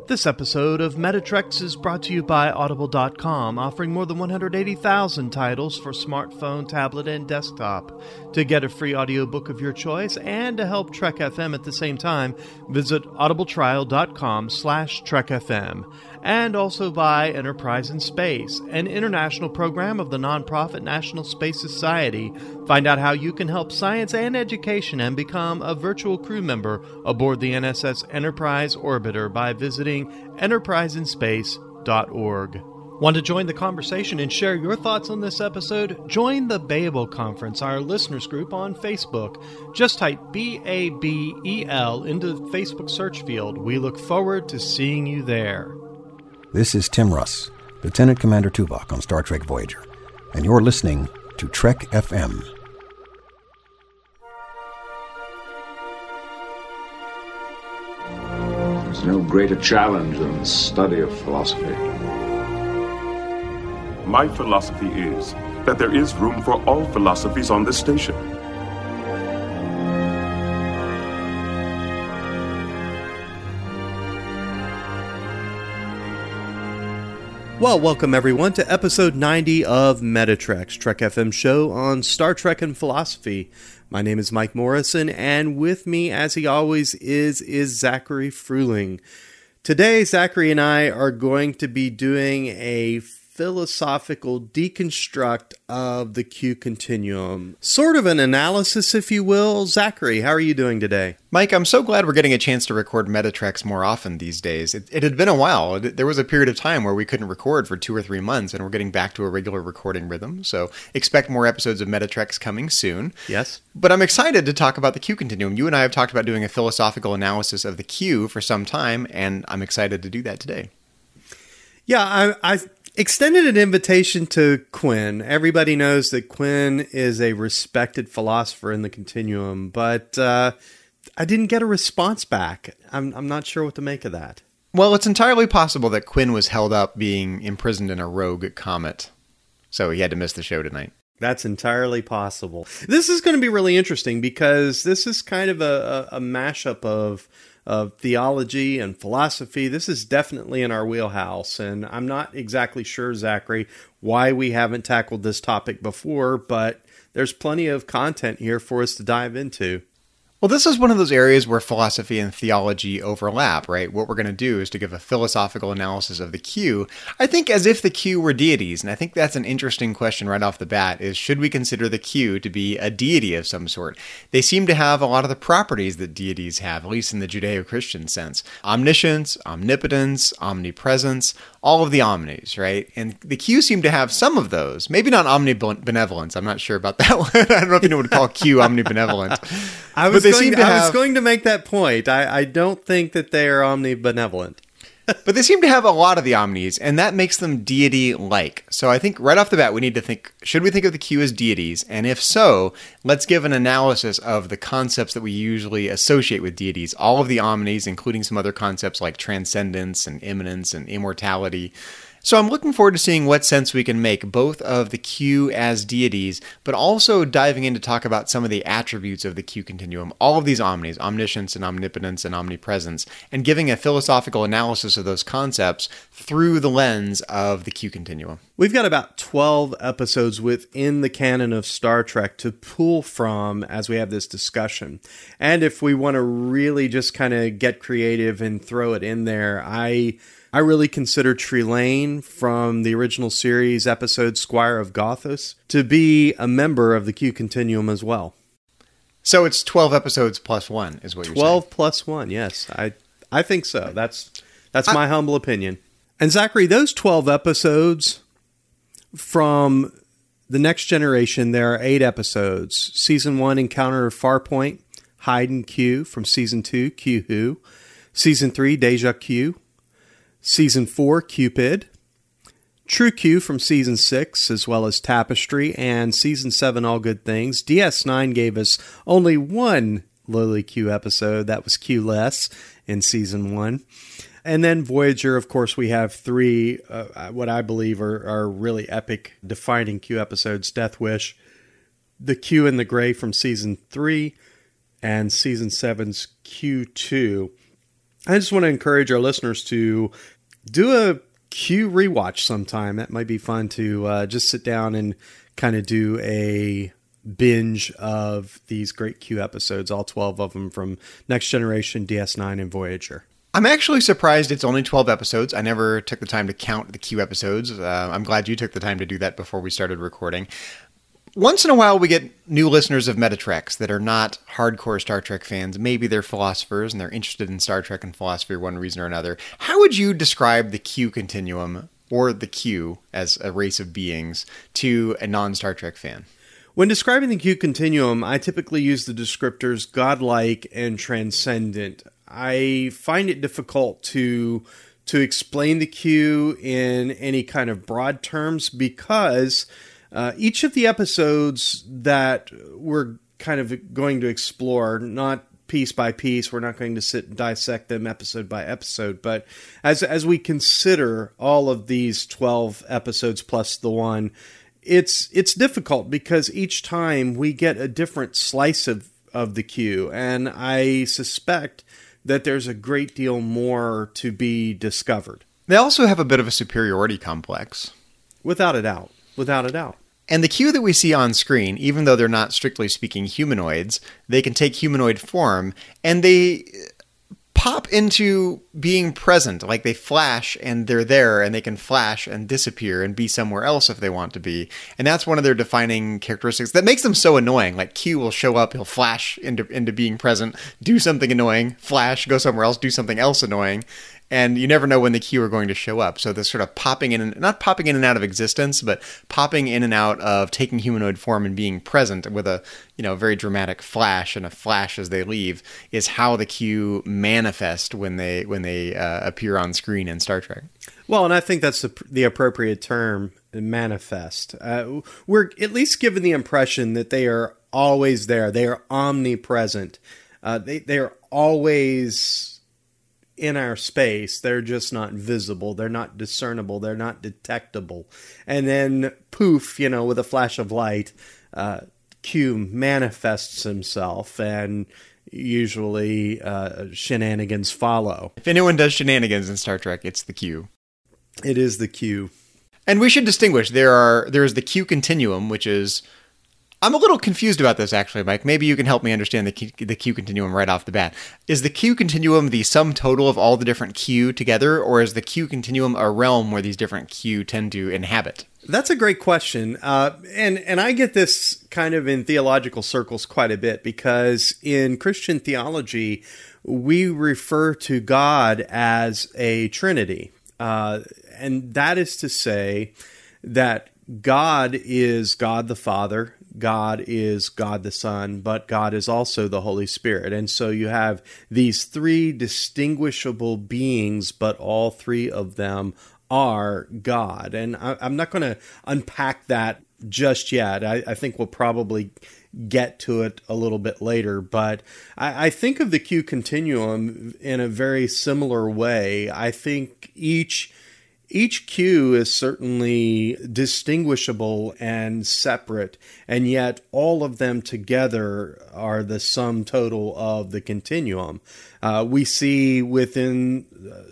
This episode of Metatrex is brought to you by Audible.com, offering more than 180,000 titles for smartphone, tablet, and desktop. To get a free audiobook of your choice and to help Trek FM at the same time, visit audibletrial.com/trekfm. And also by Enterprise in Space, an international program of the nonprofit National Space Society. Find out how you can help science and education and become a virtual crew member aboard the NSS Enterprise Orbiter by visiting enterpriseinspace.org. Want to join the conversation and share your thoughts on this episode? Join the Babel Conference, our listeners group on Facebook. Just type BABEL into the Facebook search field. We look forward to seeing you there. This is Tim Russ, Lieutenant Commander Tuvok on Star Trek Voyager, and you're listening to Trek FM. There's no greater challenge than the study of philosophy. My philosophy is that there is room for all philosophies on this station. Well, welcome everyone to episode 90 of Metatrex, Trek FM show on Star Trek and philosophy. My name is Mike Morrison, and with me, as he always is Zachary Fruling. Today, Zachary and I are going to be doing a philosophical deconstruct of the Q continuum. Sort of an analysis, if you will. Zachary, how are you doing today? Mike, I'm so glad we're getting a chance to record Metatrex more often these days. It had been a while. There was a period of time where we couldn't record for 2 or 3 months, and we're getting back to a regular recording rhythm. So expect more episodes of Metatrex coming soon. Yes. But I'm excited to talk about the Q continuum. You and I have talked about doing a philosophical analysis of the Q for some time, and I'm excited to do that today. Yeah, I extended an invitation to Quinn. Everybody knows that Quinn is a respected philosopher in the continuum, but I didn't get a response back. I'm not sure what to make of that. Well, it's entirely possible that Quinn was held up being imprisoned in a rogue comet, so he had to miss the show tonight. That's entirely possible. This is going to be really interesting because this is kind of a mashup of theology and philosophy. This is definitely in our wheelhouse, and I'm not exactly sure, Zachary, why we haven't tackled this topic before, but there's plenty of content here for us to dive into. Well, this is one of those areas where philosophy and theology overlap, right? What we're going to do is to give a philosophical analysis of the Q, I think as if the Q were deities. And I think that's an interesting question right off the bat, is should we consider the Q to be a deity of some sort? They seem to have a lot of the properties that deities have, at least in the Judeo-Christian sense. Omniscience, omnipotence, omnipresence, all of the omnis, right? And the Q seem to have some of those. Maybe not omnibenevolence. I'm not sure about that one. I don't know if you know what to call Q omnibenevolent. I was going to make that point. I don't think that they are omnibenevolent. But they seem to have a lot of the omnis, and that makes them deity-like. So I think right off the bat we need to think, should we think of the Q as deities? And if so, let's give an analysis of the concepts that we usually associate with deities. All of the omnis, including some other concepts like transcendence and immanence and immortality. So I'm looking forward to seeing what sense we can make both of the Q as deities, but also diving in to talk about some of the attributes of the Q continuum, all of these omnis, omniscience and omnipotence and omnipresence, and giving a philosophical analysis of those concepts through the lens of the Q continuum. We've got about 12 episodes within the canon of Star Trek to pull from as we have this discussion. And if we want to really just kind of get creative and throw it in there, I really consider Trelane from the original series episode Squire of Gothos to be a member of the Q continuum as well. So it's 12 episodes plus 1 is what you're saying. 12 plus 1, yes. I think so. That's my humble opinion. And Zachary, those 12 episodes from The Next Generation, there are 8 episodes. Season 1, Encounter of Farpoint, Hyde and Q. From Season 2, Q Who. Season 3, Deja Q. Season 4, Cupid, True Q from Season 6, as well as Tapestry, and Season 7, All Good Things. DS9 gave us only one Lily Q episode. That was Q-less in Season 1. And then Voyager, of course, we have 3, what I believe are really epic defining Q episodes. Death Wish, The Q in the Gray from Season 3, and Season 7's Q2. I just want to encourage our listeners to do a Q rewatch sometime. That might be fun to just sit down and kind of do a binge of these great Q episodes, all 12 of them from Next Generation, DS9, and Voyager. I'm actually surprised it's only 12 episodes. I never took the time to count the Q episodes. I'm glad you took the time to do that before we started recording. Once in a while, we get new listeners of Metatrex that are not hardcore Star Trek fans. Maybe they're philosophers and they're interested in Star Trek and philosophy for one reason or another. How would you describe the Q continuum, or the Q as a race of beings, to a non-Star Trek fan? When describing the Q continuum, I typically use the descriptors godlike and transcendent. I find it difficult to explain the Q in any kind of broad terms because each of the episodes that we're kind of going to explore, not piece by piece, we're not going to sit and dissect them episode by episode, but as we consider all of these 12 episodes plus the one, it's difficult because each time we get a different slice of the Q, and I suspect that there's a great deal more to be discovered. They also have a bit of a superiority complex. Without a doubt. Without a doubt. And the Q that we see on screen, even though they're not strictly speaking humanoids, they can take humanoid form, and they pop into being present. Like they flash and they're there, and they can flash and disappear and be somewhere else if they want to be. And that's one of their defining characteristics that makes them so annoying. Like Q will show up, he'll flash into being present, do something annoying, flash, go somewhere else, do something else annoying. And you never know when the Q are going to show up. So this sort of popping in, and not popping in and out of existence, but popping in and out of taking humanoid form and being present with a, very dramatic flash and a flash as they leave is how the Q manifest when they appear on screen in Star Trek. Well, and I think that's the appropriate term, manifest. We're at least given the impression that they are always there. They are omnipresent. They are always in our space. They're just not visible. They're not discernible. They're not detectable. And then poof, with a flash of light, Q manifests himself, and usually shenanigans follow. If anyone does shenanigans in Star Trek, it's the Q. It is the Q. And we should distinguish. There's the Q continuum, which is... I'm a little confused about this, actually, Mike. Maybe you can help me understand the Q continuum right off the bat. Is the Q continuum the sum total of all the different Q together, or is the Q continuum a realm where these different Q tend to inhabit? That's a great question. And I get this kind of in theological circles quite a bit, because in Christian theology, we refer to God as a Trinity. And that is to say that God is God the Father, God is God the Son, but God is also the Holy Spirit. And so you have these three distinguishable beings, but all three of them are God. And I'm not going to unpack that just yet. I think we'll probably get to it a little bit later, but I think of the Q continuum in a very similar way. I think each Q is certainly distinguishable and separate, and yet all of them together are the sum total of the continuum. We see within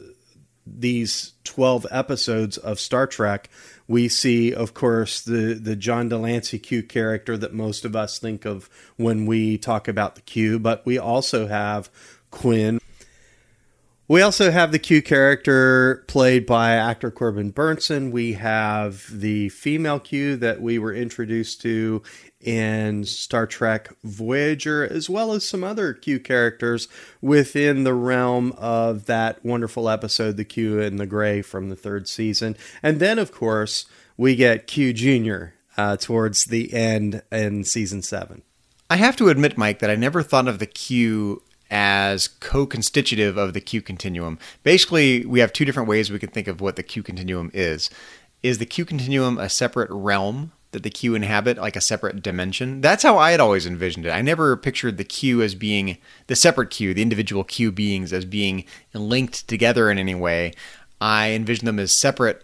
these 12 episodes of Star Trek, we see, of course, the John Delancey Q character that most of us think of when we talk about the Q, but we also have Quinn. We also have the Q character played by actor Corbin Burnson. We have the female Q that we were introduced to in Star Trek Voyager, as well as some other Q characters within the realm of that wonderful episode, The Q in the Gray, from the 3rd season. And then, of course, we get Q Jr. Towards the end in season 7. I have to admit, Mike, that I never thought of the Q as co-constitutive of the Q continuum. Basically, we have two different ways we can think of what the Q continuum is. Is the Q continuum a separate realm that the Q inhabit, like a separate dimension? That's how I had always envisioned it. I never pictured the Q as being the separate Q, the individual Q beings, as being linked together in any way. I envisioned them as separate,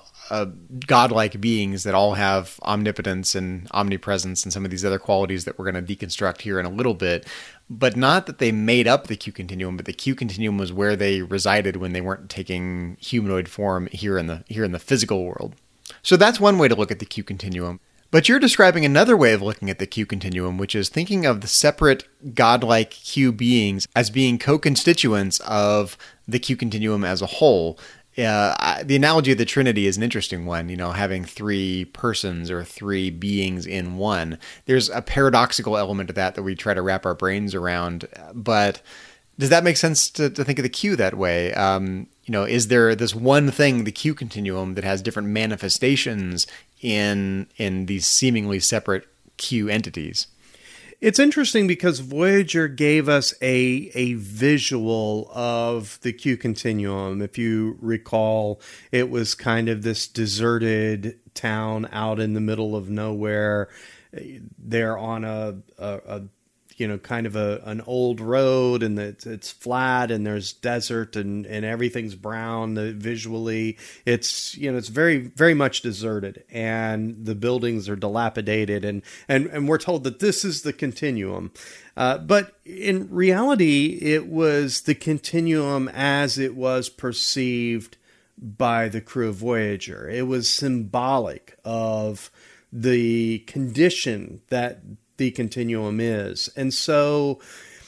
godlike beings that all have omnipotence and omnipresence and some of these other qualities that we're going to deconstruct here in a little bit. but not that they made up the Q continuum, but the Q continuum was where they resided when they weren't taking humanoid form here in the physical world. So that's one way to look at the Q continuum. But you're describing another way of looking at the Q continuum, which is thinking of the separate godlike Q beings as being co-constituents of the Q continuum as a whole. The analogy of the Trinity is an interesting one, having three persons or three beings in one. There's a paradoxical element to that we try to wrap our brains around. But does that make sense to think of the Q that way? Is there this one thing, the Q continuum, that has different manifestations in these seemingly separate Q entities? It's interesting because Voyager gave us a visual of the Q continuum. If you recall, it was kind of this deserted town out in the middle of nowhere. They're on a kind of an old road, and it's flat, and there's desert, and everything's brown. Visually, it's very, very much deserted, and the buildings are dilapidated, and we're told that this is the continuum. But in reality, it was the continuum as it was perceived by the crew of Voyager. It was symbolic of the condition that the continuum is. And so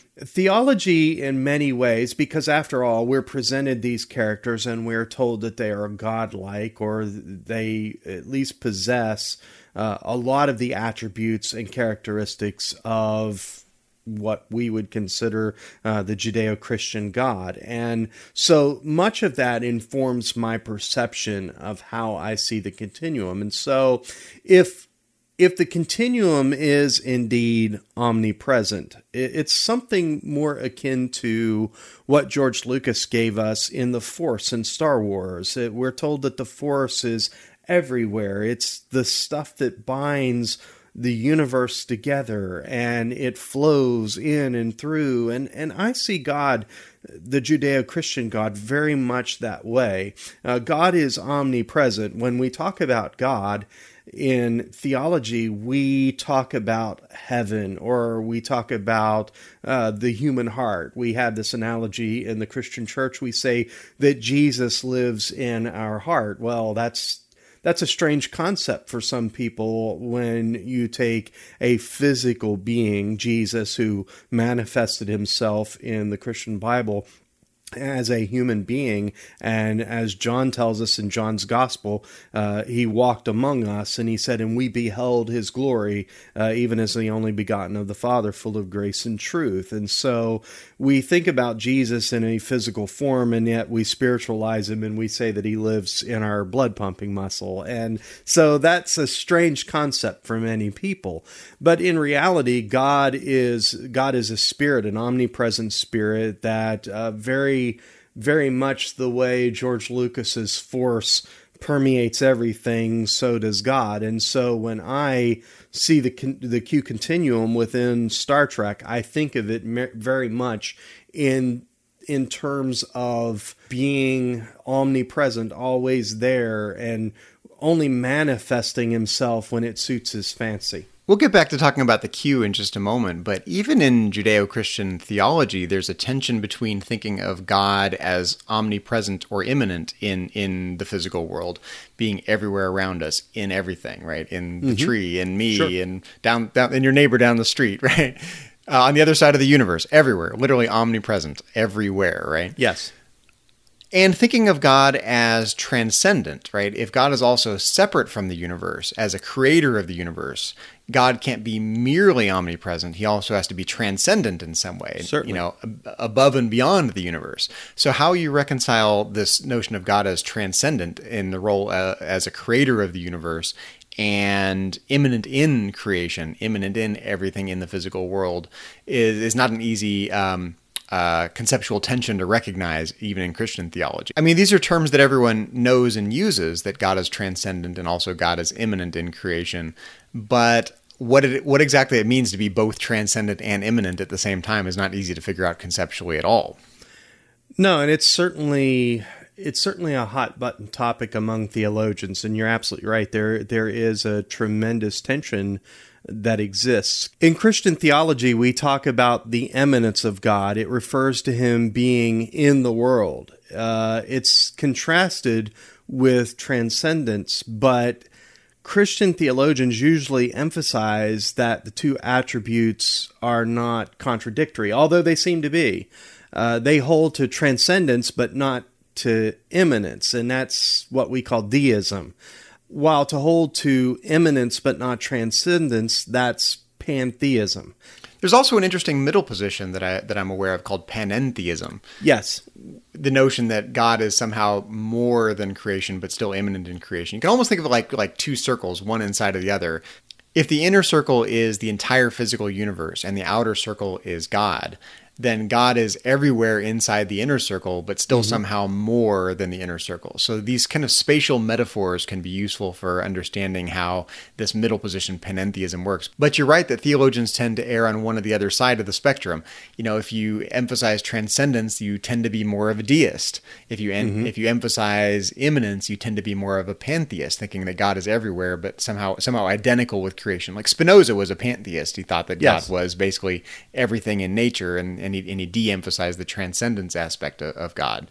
theology in many ways, because after all, we're presented these characters and we're told that they are godlike, or they at least possess a lot of the attributes and characteristics of what we would consider the Judeo-Christian God. And so much of that informs my perception of how I see the continuum. And so if the continuum is indeed omnipresent, it's something more akin to what George Lucas gave us in the Force in Star Wars. We're told that the Force is everywhere. It's the stuff that binds the universe together, and it flows in and through. And I see God, the Judeo-Christian God, very much that way. God is omnipresent. When we talk about God in theology, we talk about heaven, or we talk about the human heart. We have this analogy in the Christian church. We say that Jesus lives in our heart. Well, that's a strange concept for some people when you take a physical being, Jesus, who manifested himself in the Christian Bible as a human being, and as John tells us in John's Gospel, he walked among us, and he said, and we beheld his glory, even as the only begotten of the Father, full of grace and truth. And so we think about Jesus in a physical form, and yet we spiritualize him, and we say that he lives in our blood pumping muscle. And so that's a strange concept for many people. But in reality, God is a spirit, an omnipresent spirit that very much the way George Lucas's Force permeates everything, so does God. And so when I see the Q continuum within Star Trek, I think of it very much in terms of being omnipresent, always there, and only manifesting himself when it suits his fancy. We'll get back to talking about the Q in just a moment, but even in Judeo-Christian theology, there's a tension between thinking of God as omnipresent or immanent in the physical world, being everywhere around us, in everything, right? In the tree, in me, sure, and down in your neighbor down the street, right? On the other side of the universe, everywhere, literally omnipresent, everywhere, right? Yes. And thinking of God as transcendent, right? If God is also separate from the universe, as a creator of the universe, God can't be merely omnipresent. He also has to be transcendent in some way, certainly, above and beyond the universe. So how you reconcile this notion of God as transcendent in the role as a creator of the universe and immanent in creation, immanent in everything in the physical world is not an easy conceptual tension to recognize, even in Christian theology. I mean, these are terms that everyone knows and uses, that God is transcendent and also God is immanent in creation. But what exactly it means to be both transcendent and immanent at the same time is not easy to figure out conceptually at all. No, and it's certainly it's certainly a hot button topic among theologians, and you're absolutely right. There is a tremendous tension that exists. In Christian theology, we talk about the immanence of God. It refers to him being in the world. It's contrasted with transcendence, but Christian theologians usually emphasize that the two attributes are not contradictory, although they seem to be. They hold to transcendence, but not to immanence, and that's what we call deism. While to hold to immanence but not transcendence, that's pantheism. There's also an interesting middle position that I'm aware of called panentheism. Yes. The notion that God is somehow more than creation but still immanent in creation. You can almost think of it like two circles, one inside of the other. If the inner circle is the entire physical universe and the outer circle is God, then God is everywhere inside the inner circle, but still somehow more than the inner circle. So these kind of spatial metaphors can be useful for understanding how this middle position panentheism works. But you're right that theologians tend to err on one or the other side of the spectrum. You know, if you emphasize transcendence, you tend to be more of a deist. If you emphasize immanence, you tend to be more of a pantheist, thinking that God is everywhere, but somehow identical with creation. Like Spinoza was a pantheist. He thought that God was basically everything in nature, and he de-emphasized the transcendence aspect of God.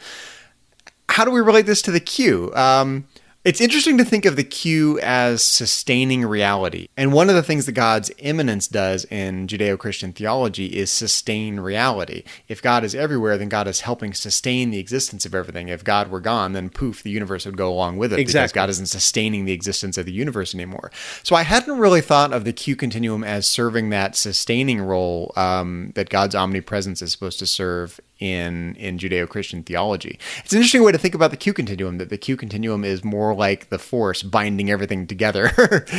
How do we relate this to the Q? It's interesting to think of the Q as sustaining reality. And one of the things that God's immanence does in Judeo-Christian theology is sustain reality. If God is everywhere, then God is helping sustain the existence of everything. If God were gone, then poof, the universe would go along with it. Exactly. Because God isn't sustaining the existence of the universe anymore. So I hadn't really thought of the Q continuum as serving that sustaining role that God's omnipresence is supposed to serve in Judeo-Christian theology. It's an interesting way to think about the Q continuum, that the Q continuum is more like the Force binding everything together.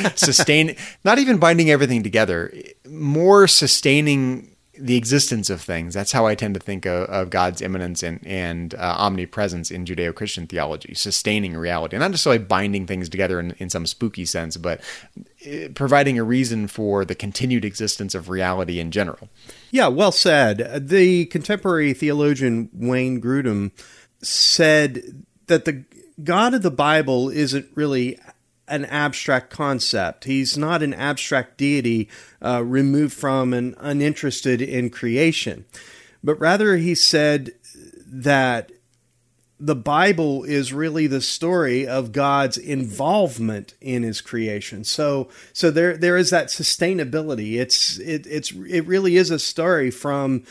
Not even binding everything together, more sustaining the existence of things. That's how I tend to think of God's immanence and omnipresence in Judeo-Christian theology, sustaining reality. Not necessarily binding things together in some spooky sense, but providing a reason for the continued existence of reality in general. Yeah, well said. The contemporary theologian Wayne Grudem said that the God of the Bible isn't really an abstract concept. He's not an abstract deity removed from and uninterested in creation. But rather, he said that the Bible is really the story of God's involvement in his creation. So there is that sustainability. It really is a story from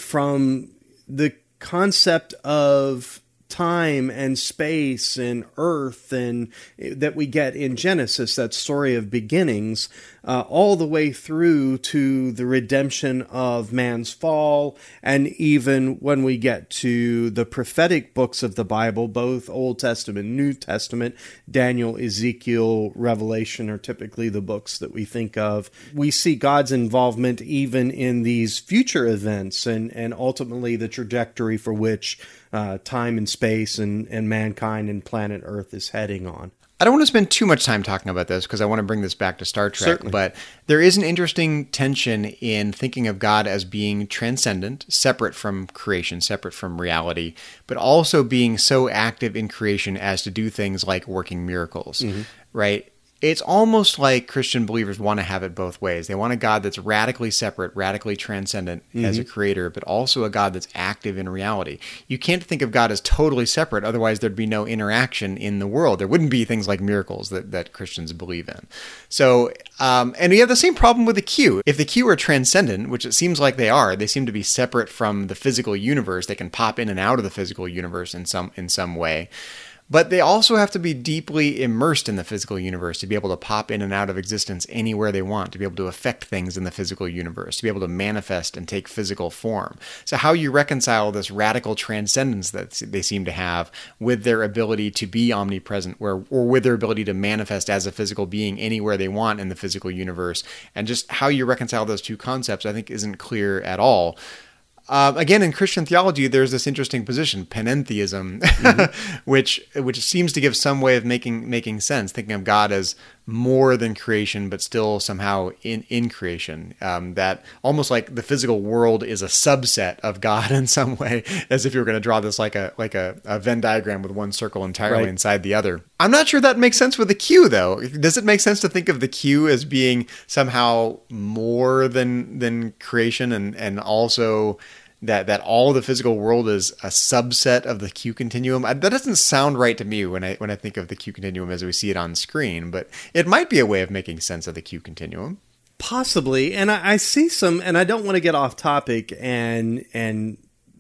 the concept of time and space and earth and that we get in Genesis, that story of beginnings, all the way through to the redemption of man's fall, and even when we get to the prophetic books of the Bible, both Old Testament, New Testament, Daniel, Ezekiel, Revelation are typically the books that we think of. We see God's involvement even in these future events and ultimately the trajectory for which time and space and mankind and planet Earth is heading on. I don't want to spend too much time talking about this because I want to bring this back to Star Trek. Certainly. But there is an interesting tension in thinking of God as being transcendent, separate from creation, separate from reality, but also being so active in creation as to do things like working miracles, right? It's almost like Christian believers want to have it both ways. They want a God that's radically separate, radically transcendent as a creator, but also a God that's active in reality. You can't think of God as totally separate, otherwise there'd be no interaction in the world. There wouldn't be things like miracles that Christians believe in. So, and we have the same problem with the Q. If the Q are transcendent, which it seems like they are, they seem to be separate from the physical universe. They can pop in and out of the physical universe in some way. But they also have to be deeply immersed in the physical universe to be able to pop in and out of existence anywhere they want, to be able to affect things in the physical universe, to be able to manifest and take physical form. So how you reconcile this radical transcendence that they seem to have with their ability to be omnipresent, or with their ability to manifest as a physical being anywhere they want in the physical universe, and just how you reconcile those two concepts, I think isn't clear at all. Again, in Christian theology, there's this interesting position, panentheism, which seems to give some way of making sense, thinking of God as more than creation, but still somehow in creation. That almost like the physical world is a subset of God in some way, as if you were going to draw this like a Venn diagram with one circle entirely inside the other. I'm not sure that makes sense with the Q, though. Does it make sense to think of the Q as being somehow more than creation, and also that all the physical world is a subset of the Q continuum? That doesn't sound right to me when I think of the Q continuum as we see it on screen, but it might be a way of making sense of the Q continuum. Possibly. And I see some, and I don't want to get off topic and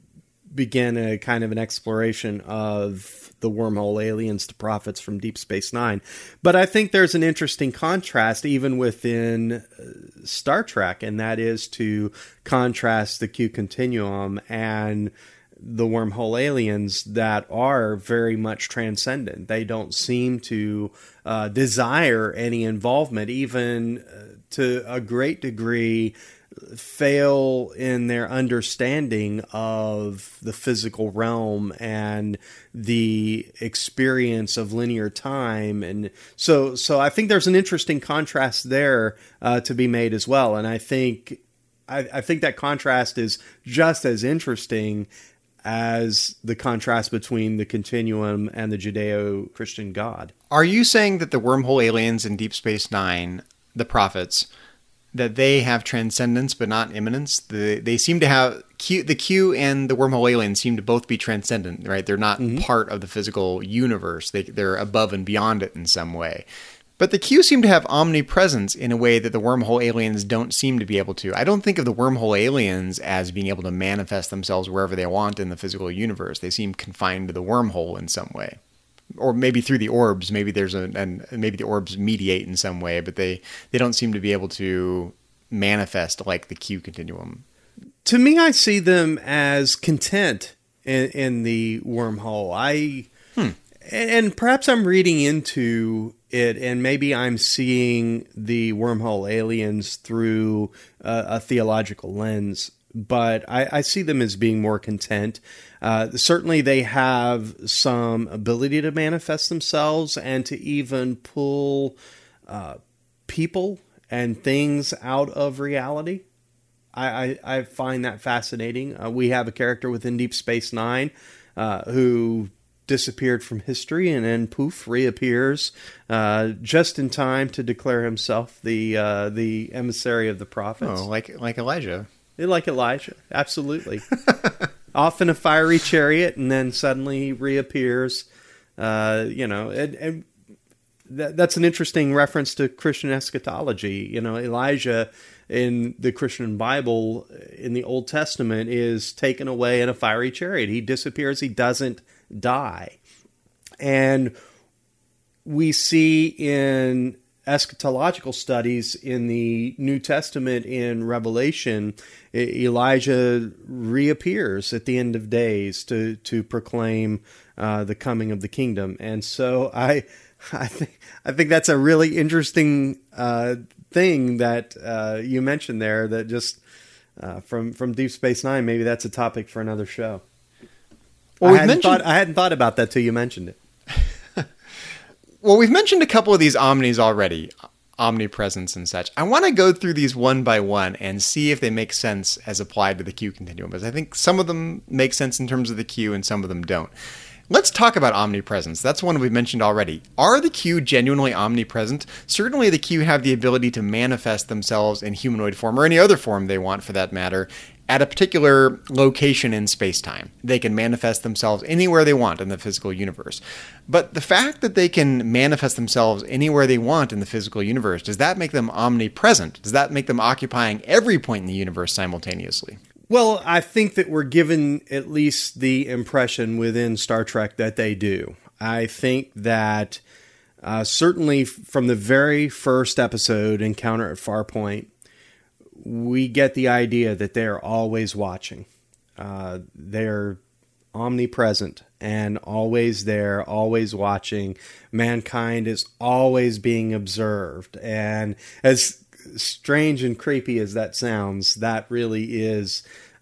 begin a kind of an exploration of the wormhole aliens to prophets from Deep Space Nine. But I think there's an interesting contrast even within Star Trek, and that is to contrast the Q continuum and the wormhole aliens that are very much transcendent. They don't seem to desire any involvement, even to a great degree fail in their understanding of the physical realm and the experience of linear time. And so I think there's an interesting contrast there to be made as well. And I think that contrast is just as interesting as the contrast between the continuum and the Judeo-Christian God. Are you saying that the wormhole aliens in Deep Space Nine, the prophets, that they have transcendence but not immanence? They seem to have the Q and the wormhole aliens seem to both be transcendent, right? They're not part of the physical universe. They're above and beyond it in some way. But the Q seem to have omnipresence in a way that the wormhole aliens don't seem to be able to. I don't think of the wormhole aliens as being able to manifest themselves wherever they want in the physical universe. They seem confined to the wormhole in some way. Or maybe through the orbs, maybe there's maybe the orbs mediate in some way, but they don't seem to be able to manifest like the Q continuum. To me, I see them as content in the wormhole. And perhaps I'm reading into it, and maybe I'm seeing the wormhole aliens through a theological lens. But I see them as being more content. Certainly they have some ability to manifest themselves and to even pull people and things out of reality. I find that fascinating. We have a character within Deep Space Nine who disappeared from history and then poof, reappears just in time to declare himself the emissary of the prophets. Oh, like Elijah. Like Elijah, absolutely. Off in a fiery chariot, and then suddenly reappears. And that's an interesting reference to Christian eschatology. Elijah in the Christian Bible, in the Old Testament, is taken away in a fiery chariot. He disappears. He doesn't die. And we see in eschatological studies in the New Testament, in Revelation, Elijah reappears at the end of days to proclaim the coming of the kingdom. And so I think that's a really interesting thing that you mentioned there. That just from Deep Space Nine, maybe that's a topic for another show. Well, I hadn't thought about that till you mentioned it. Well, we've mentioned a couple of these omnis already, omnipresence and such. I want to go through these one by one and see if they make sense as applied to the Q continuum, because I think some of them make sense in terms of the Q and some of them don't. Let's talk about omnipresence. That's one we've mentioned already. Are the Q genuinely omnipresent? Certainly the Q have the ability to manifest themselves in humanoid form, or any other form they want for that matter, at a particular location in space-time. They can manifest themselves anywhere they want in the physical universe. But the fact that they can manifest themselves anywhere they want in the physical universe, does that make them omnipresent? Does that make them occupying every point in the universe simultaneously? Well, I think that we're given at least the impression within Star Trek that they do. I think that certainly from the very first episode, Encounter at Farpoint, we get the idea that they're always watching. They're omnipresent and always there, always watching. Mankind is always being observed. And as strange and creepy as that sounds, that really is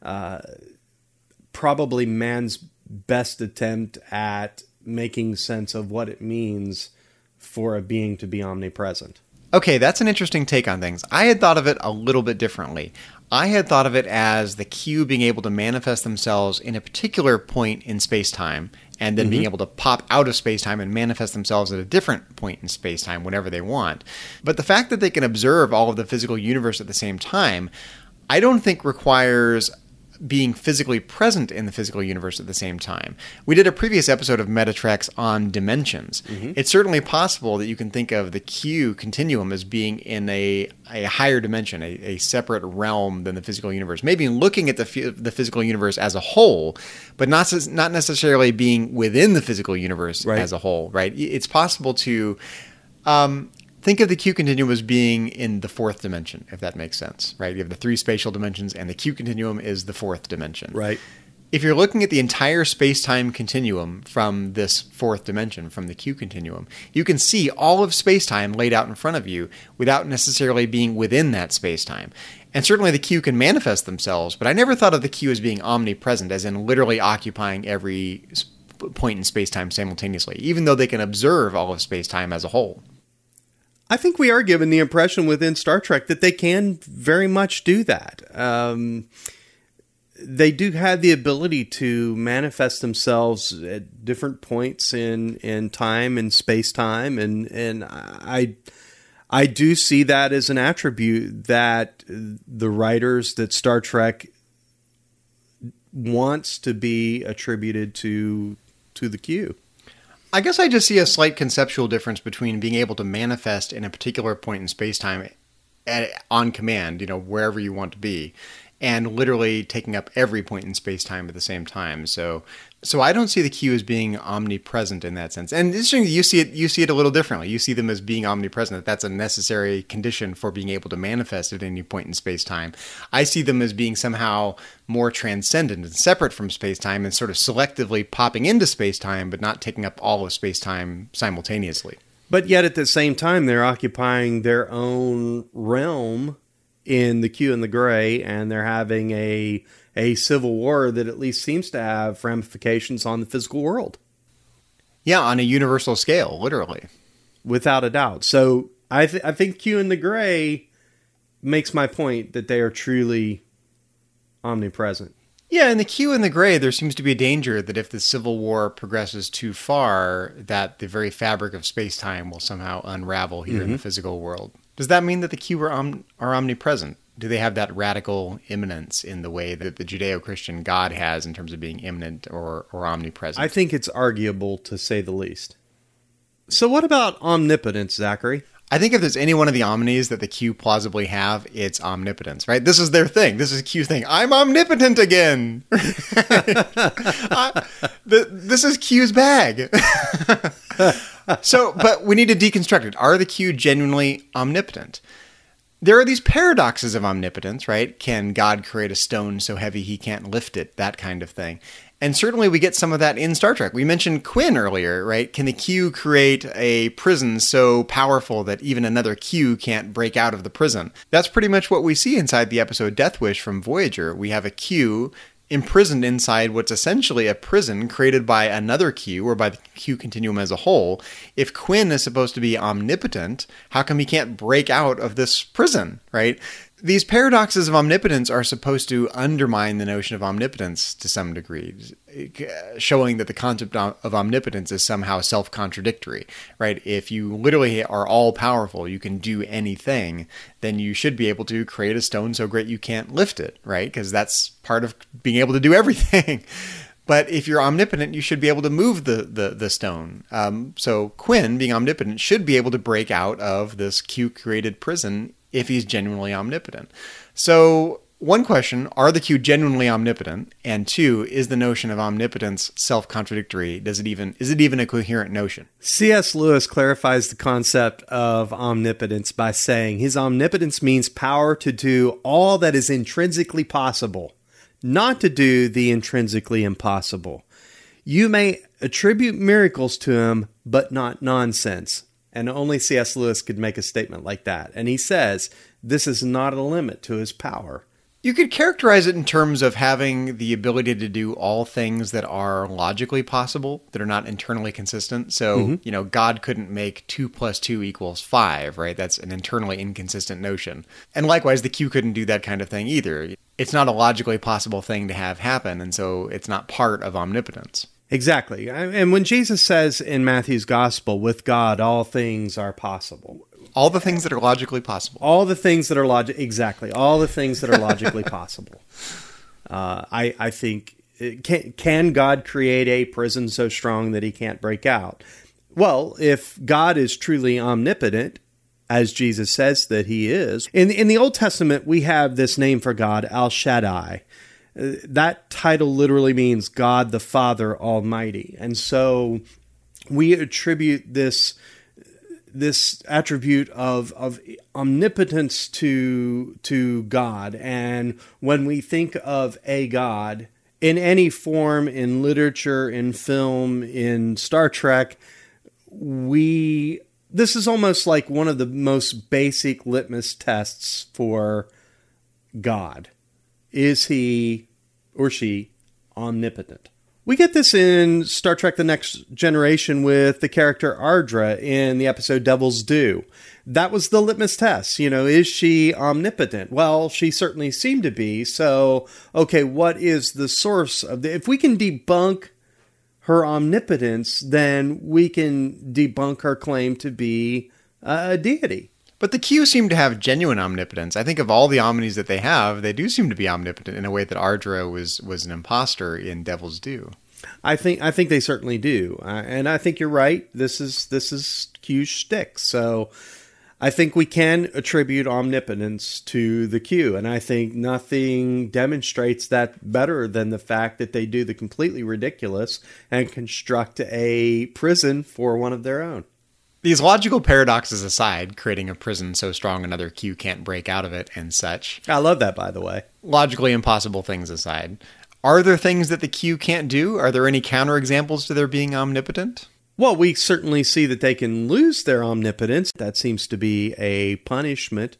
probably man's best attempt at making sense of what it means for a being to be omnipresent. Okay, that's an interesting take on things. I had thought of it a little bit differently. I had thought of it as the Q being able to manifest themselves in a particular point in space-time, and then being able to pop out of space-time and manifest themselves at a different point in space-time whenever they want. But the fact that they can observe all of the physical universe at the same time, I don't think requires being physically present in the physical universe at the same time. We did a previous episode of Metatreks on dimensions. It's certainly possible that you can think of the Q continuum as being in a higher dimension, a separate realm than the physical universe. Maybe looking at the physical universe as a whole, but not necessarily being within the physical universe as a whole, right? It's possible to think of the Q continuum as being in the fourth dimension, if that makes sense, right? You have the three spatial dimensions, and the Q continuum is the fourth dimension. Right. If you're looking at the entire space-time continuum from this fourth dimension, from the Q continuum, you can see all of space-time laid out in front of you without necessarily being within that space-time. And certainly the Q can manifest themselves, but I never thought of the Q as being omnipresent, as in literally occupying every point in space-time simultaneously, even though they can observe all of space-time as a whole. I think we are given the impression within Star Trek that they can very much do that. They do have the ability to manifest themselves at different points in time and space-time, and I do see that as an attribute that the writers that Star Trek wants to be attributed to the Q. I guess I just see a slight conceptual difference between being able to manifest in a particular point in space-time on command, wherever you want to be, and literally taking up every point in space-time at the same time. So I don't see the Q as being omnipresent in that sense. And interesting, you see it a little differently. You see them as being omnipresent. That's a necessary condition for being able to manifest at any point in space-time. I see them as being somehow more transcendent and separate from space-time and sort of selectively popping into space-time, but not taking up all of space-time simultaneously. But yet at the same time, they're occupying their own realm in the Q and the Gray, and they're having a civil war that at least seems to have ramifications on the physical world. Yeah, on a universal scale, literally. Without a doubt. So I think Q and the Gray makes my point that they are truly omnipresent. Yeah, in the Q and the Gray, there seems to be a danger that if the Civil War progresses too far, that the very fabric of space-time will somehow unravel here in the physical world. Does that mean that the Q are omnipresent? Do they have that radical immanence in the way that the Judeo-Christian God has in terms of being immanent or omnipresent? I think it's arguable, to say the least. So what about omnipotence, Zachary? I think if there's any one of the omnis that the Q plausibly have, it's omnipotence, right? This is their thing. This is Q's thing. I'm omnipotent again. This is Q's bag. But we need to deconstruct it. Are the Q genuinely omnipotent? There are these paradoxes of omnipotence, right? Can God create a stone so heavy he can't lift it? That kind of thing. And certainly we get some of that in Star Trek. We mentioned Quinn earlier, right? Can the Q create a prison so powerful that even another Q can't break out of the prison? That's pretty much what we see inside the episode Death Wish from Voyager. We have a Q imprisoned inside what's essentially a prison created by another Q, or by the Q continuum as a whole. If Quinn is supposed to be omnipotent, how come he can't break out of this prison, right? These paradoxes of omnipotence are supposed to undermine the notion of omnipotence to some degree, showing that the concept of omnipotence is somehow self-contradictory, right? If you literally are all-powerful, you can do anything, then you should be able to create a stone so great you can't lift it, right? Because that's part of being able to do everything. But if you're omnipotent, you should be able to move the stone. So Quinn, being omnipotent, should be able to break out of this Q-created prison if he's genuinely omnipotent. So, one question, are the Q genuinely omnipotent? And two, is the notion of omnipotence self-contradictory? Is it even a coherent notion? C.S. Lewis clarifies the concept of omnipotence by saying his omnipotence means power to do all that is intrinsically possible, not to do the intrinsically impossible. You may attribute miracles to him, but not nonsense. And only C.S. Lewis could make a statement like that. And he says, this is not a limit to his power. You could characterize it in terms of having the ability to do all things that are logically possible, that are not internally consistent. So, God couldn't make 2 + 2 = 5, right? That's an internally inconsistent notion. And likewise, the Q couldn't do that kind of thing either. It's not a logically possible thing to have happen, and so it's not part of omnipotence. Exactly. And when Jesus says in Matthew's gospel, with God, all things are possible. All the things that are logically possible. All the things that are exactly. All the things that are logically possible. I think, can God create a prison so strong that he can't break out? Well, if God is truly omnipotent, as Jesus says that he is, in the Old Testament, we have this name for God, El Shaddai. That title literally means God the Father Almighty. And so we attribute this attribute of omnipotence to God. And when we think of a God in any form, in literature, in film, in Star Trek, this is almost like one of the most basic litmus tests for God. Is he or she omnipotent? We get this in Star Trek The Next Generation with the character Ardra in the episode Devil's Due. That was the litmus test. Is she omnipotent? Well, she certainly seemed to be. So, okay, what is the source of if we can debunk her omnipotence, then we can debunk her claim to be a deity. But the Q seem to have genuine omnipotence. I think of all the omnis that they have, they do seem to be omnipotent in a way that Ardra was an imposter in Devil's Due. I think they certainly do, and I think you're right. This is Q's shtick. So I think we can attribute omnipotence to the Q, and I think nothing demonstrates that better than the fact that they do the completely ridiculous and construct a prison for one of their own. These logical paradoxes aside, creating a prison so strong another Q can't break out of it and such. I love that, by the way. Logically impossible things aside. Are there things that the Q can't do? Are there any counterexamples to their being omnipotent? Well, we certainly see that they can lose their omnipotence. That seems to be a punishment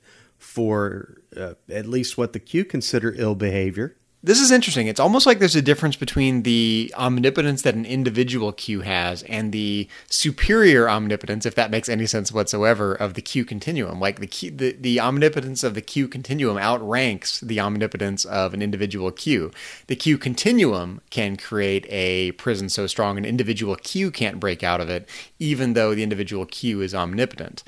for at least what the Q consider ill behavior. This is interesting. It's almost like there's a difference between the omnipotence that an individual Q has and the superior omnipotence, if that makes any sense whatsoever, of the Q continuum. Like the omnipotence of the Q continuum outranks the omnipotence of an individual Q. The Q continuum can create a prison so strong an individual Q can't break out of it, even though the individual Q is omnipotent.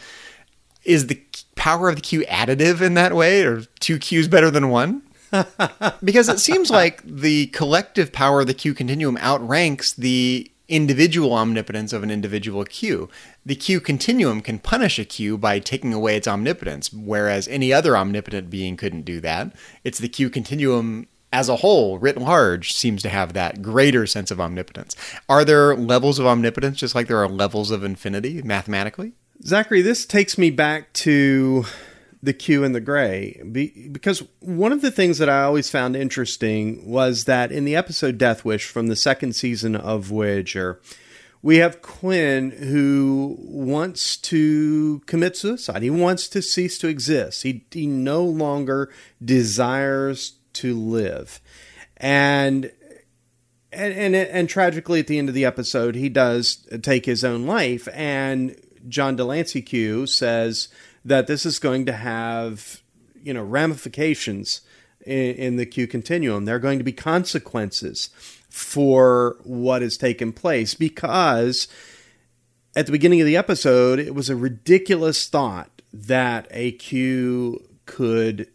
Is the power of the Q additive in that way? Or 2 Qs better than 1? Because it seems like the collective power of the Q continuum outranks the individual omnipotence of an individual Q. The Q continuum can punish a Q by taking away its omnipotence, whereas any other omnipotent being couldn't do that. It's the Q continuum as a whole, writ large, seems to have that greater sense of omnipotence. Are there levels of omnipotence just like there are levels of infinity mathematically? Zachary, this takes me back to the Q and the Gray, because one of the things that I always found interesting was that in the episode Death Wish from the second season of Voyager, we have Quinn who wants to commit suicide. He wants to cease to exist. He no longer desires to live. And tragically at the end of the episode, he does take his own life, and John Delancey Q says that this is going to have, ramifications in the Q continuum. There are going to be consequences for what has taken place, because at the beginning of the episode, it was a ridiculous thought that a Q could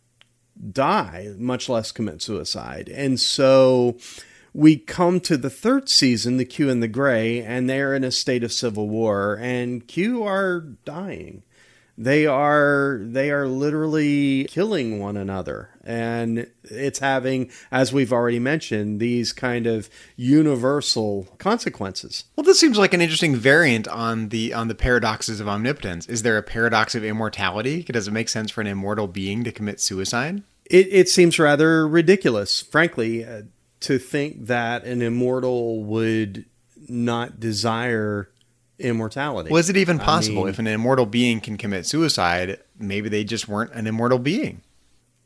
die, much less commit suicide. And so we come to the third season, the Q and the Gray, and they're in a state of civil war, and Q are dying. They are literally killing one another, and it's having, as we've already mentioned, these kind of universal consequences. Well, this seems like an interesting variant on the paradoxes of omnipotence. Is there a paradox of immortality? Does it make sense for an immortal being to commit suicide? It seems rather ridiculous, frankly, to think that an immortal would not desire immortality. Was it even possible? If an immortal being can commit suicide, maybe they just weren't an immortal being.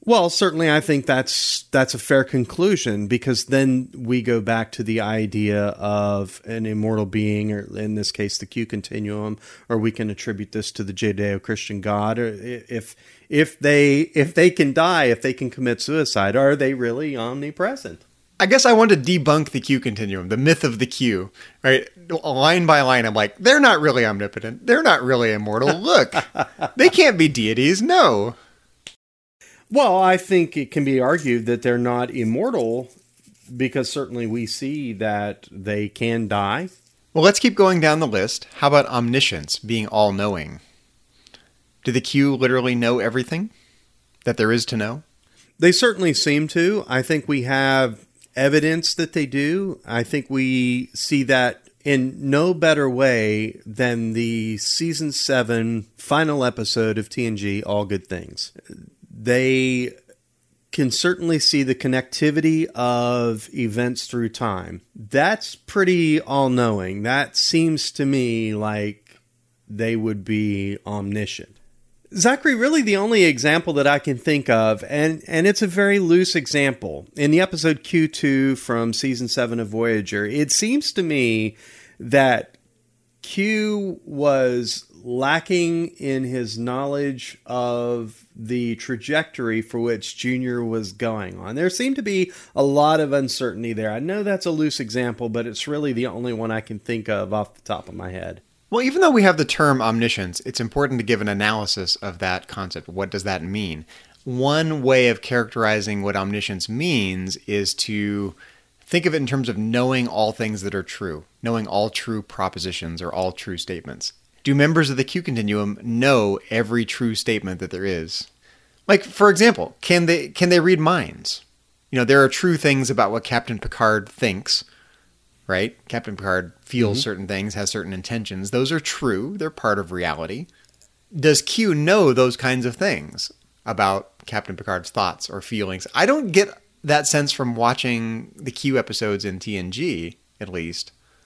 Well, certainly I think that's a fair conclusion, because then we go back to the idea of an immortal being, or in this case the Q continuum, or we can attribute this to the Judeo-Christian God. Or if they can die, if they can commit suicide, are they really omnipresent? I guess I want to debunk the Q continuum, the myth of the Q, right? Line by line, I'm like, they're not really omnipotent. They're not really immortal. Look, they can't be deities. No. Well, I think it can be argued that they're not immortal, because certainly we see that they can die. Well, let's keep going down the list. How about omniscience, being all-knowing? Do the Q literally know everything that there is to know? They certainly seem to. I think we have evidence that they do. I think we see that in no better way than the season 7 final episode of TNG, All Good Things. They can certainly see the connectivity of events through time. That's pretty all-knowing. That seems to me like they would be omniscient. Zachary, really the only example that I can think of, and it's a very loose example, in the episode Q2 from Season 7 of Voyager, it seems to me that Q was lacking in his knowledge of the trajectory for which Junior was going on. There seemed to be a lot of uncertainty there. I know that's a loose example, but it's really the only one I can think of off the top of my head. Well, even though we have the term omniscience, it's important to give an analysis of that concept. What does that mean? One way of characterizing what omniscience means is to think of it in terms of knowing all things that are true, knowing all true propositions or all true statements. Do members of the Q continuum know every true statement that there is? Like, for example, can they read minds? You know, there are true things about what Captain Picard thinks, right? Captain Picard feels certain things, has certain intentions. Those are true. They're part of reality. Does Q know those kinds of things about Captain Picard's thoughts or feelings? I don't get that sense from watching the Q episodes in TNG, at least.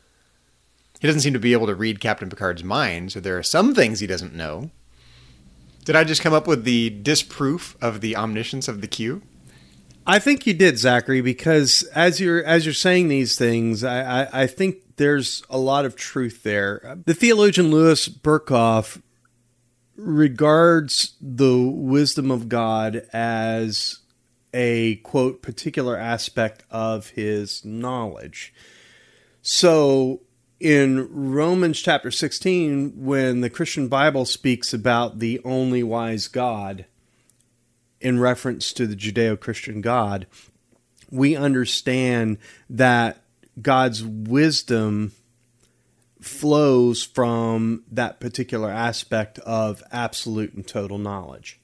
He doesn't seem to be able to read Captain Picard's mind, so there are some things he doesn't know. Did I just come up with the disproof of the omniscience of the Q? I think you did, Zachary, because as you're saying these things, I think there's a lot of truth there. The theologian Louis Berkhoff regards the wisdom of God as a, quote, particular aspect of his knowledge. So in Romans chapter 16, when the Christian Bible speaks about the only wise God, in reference to the Judeo-Christian God, we understand that God's wisdom flows from that particular aspect of absolute and total knowledge.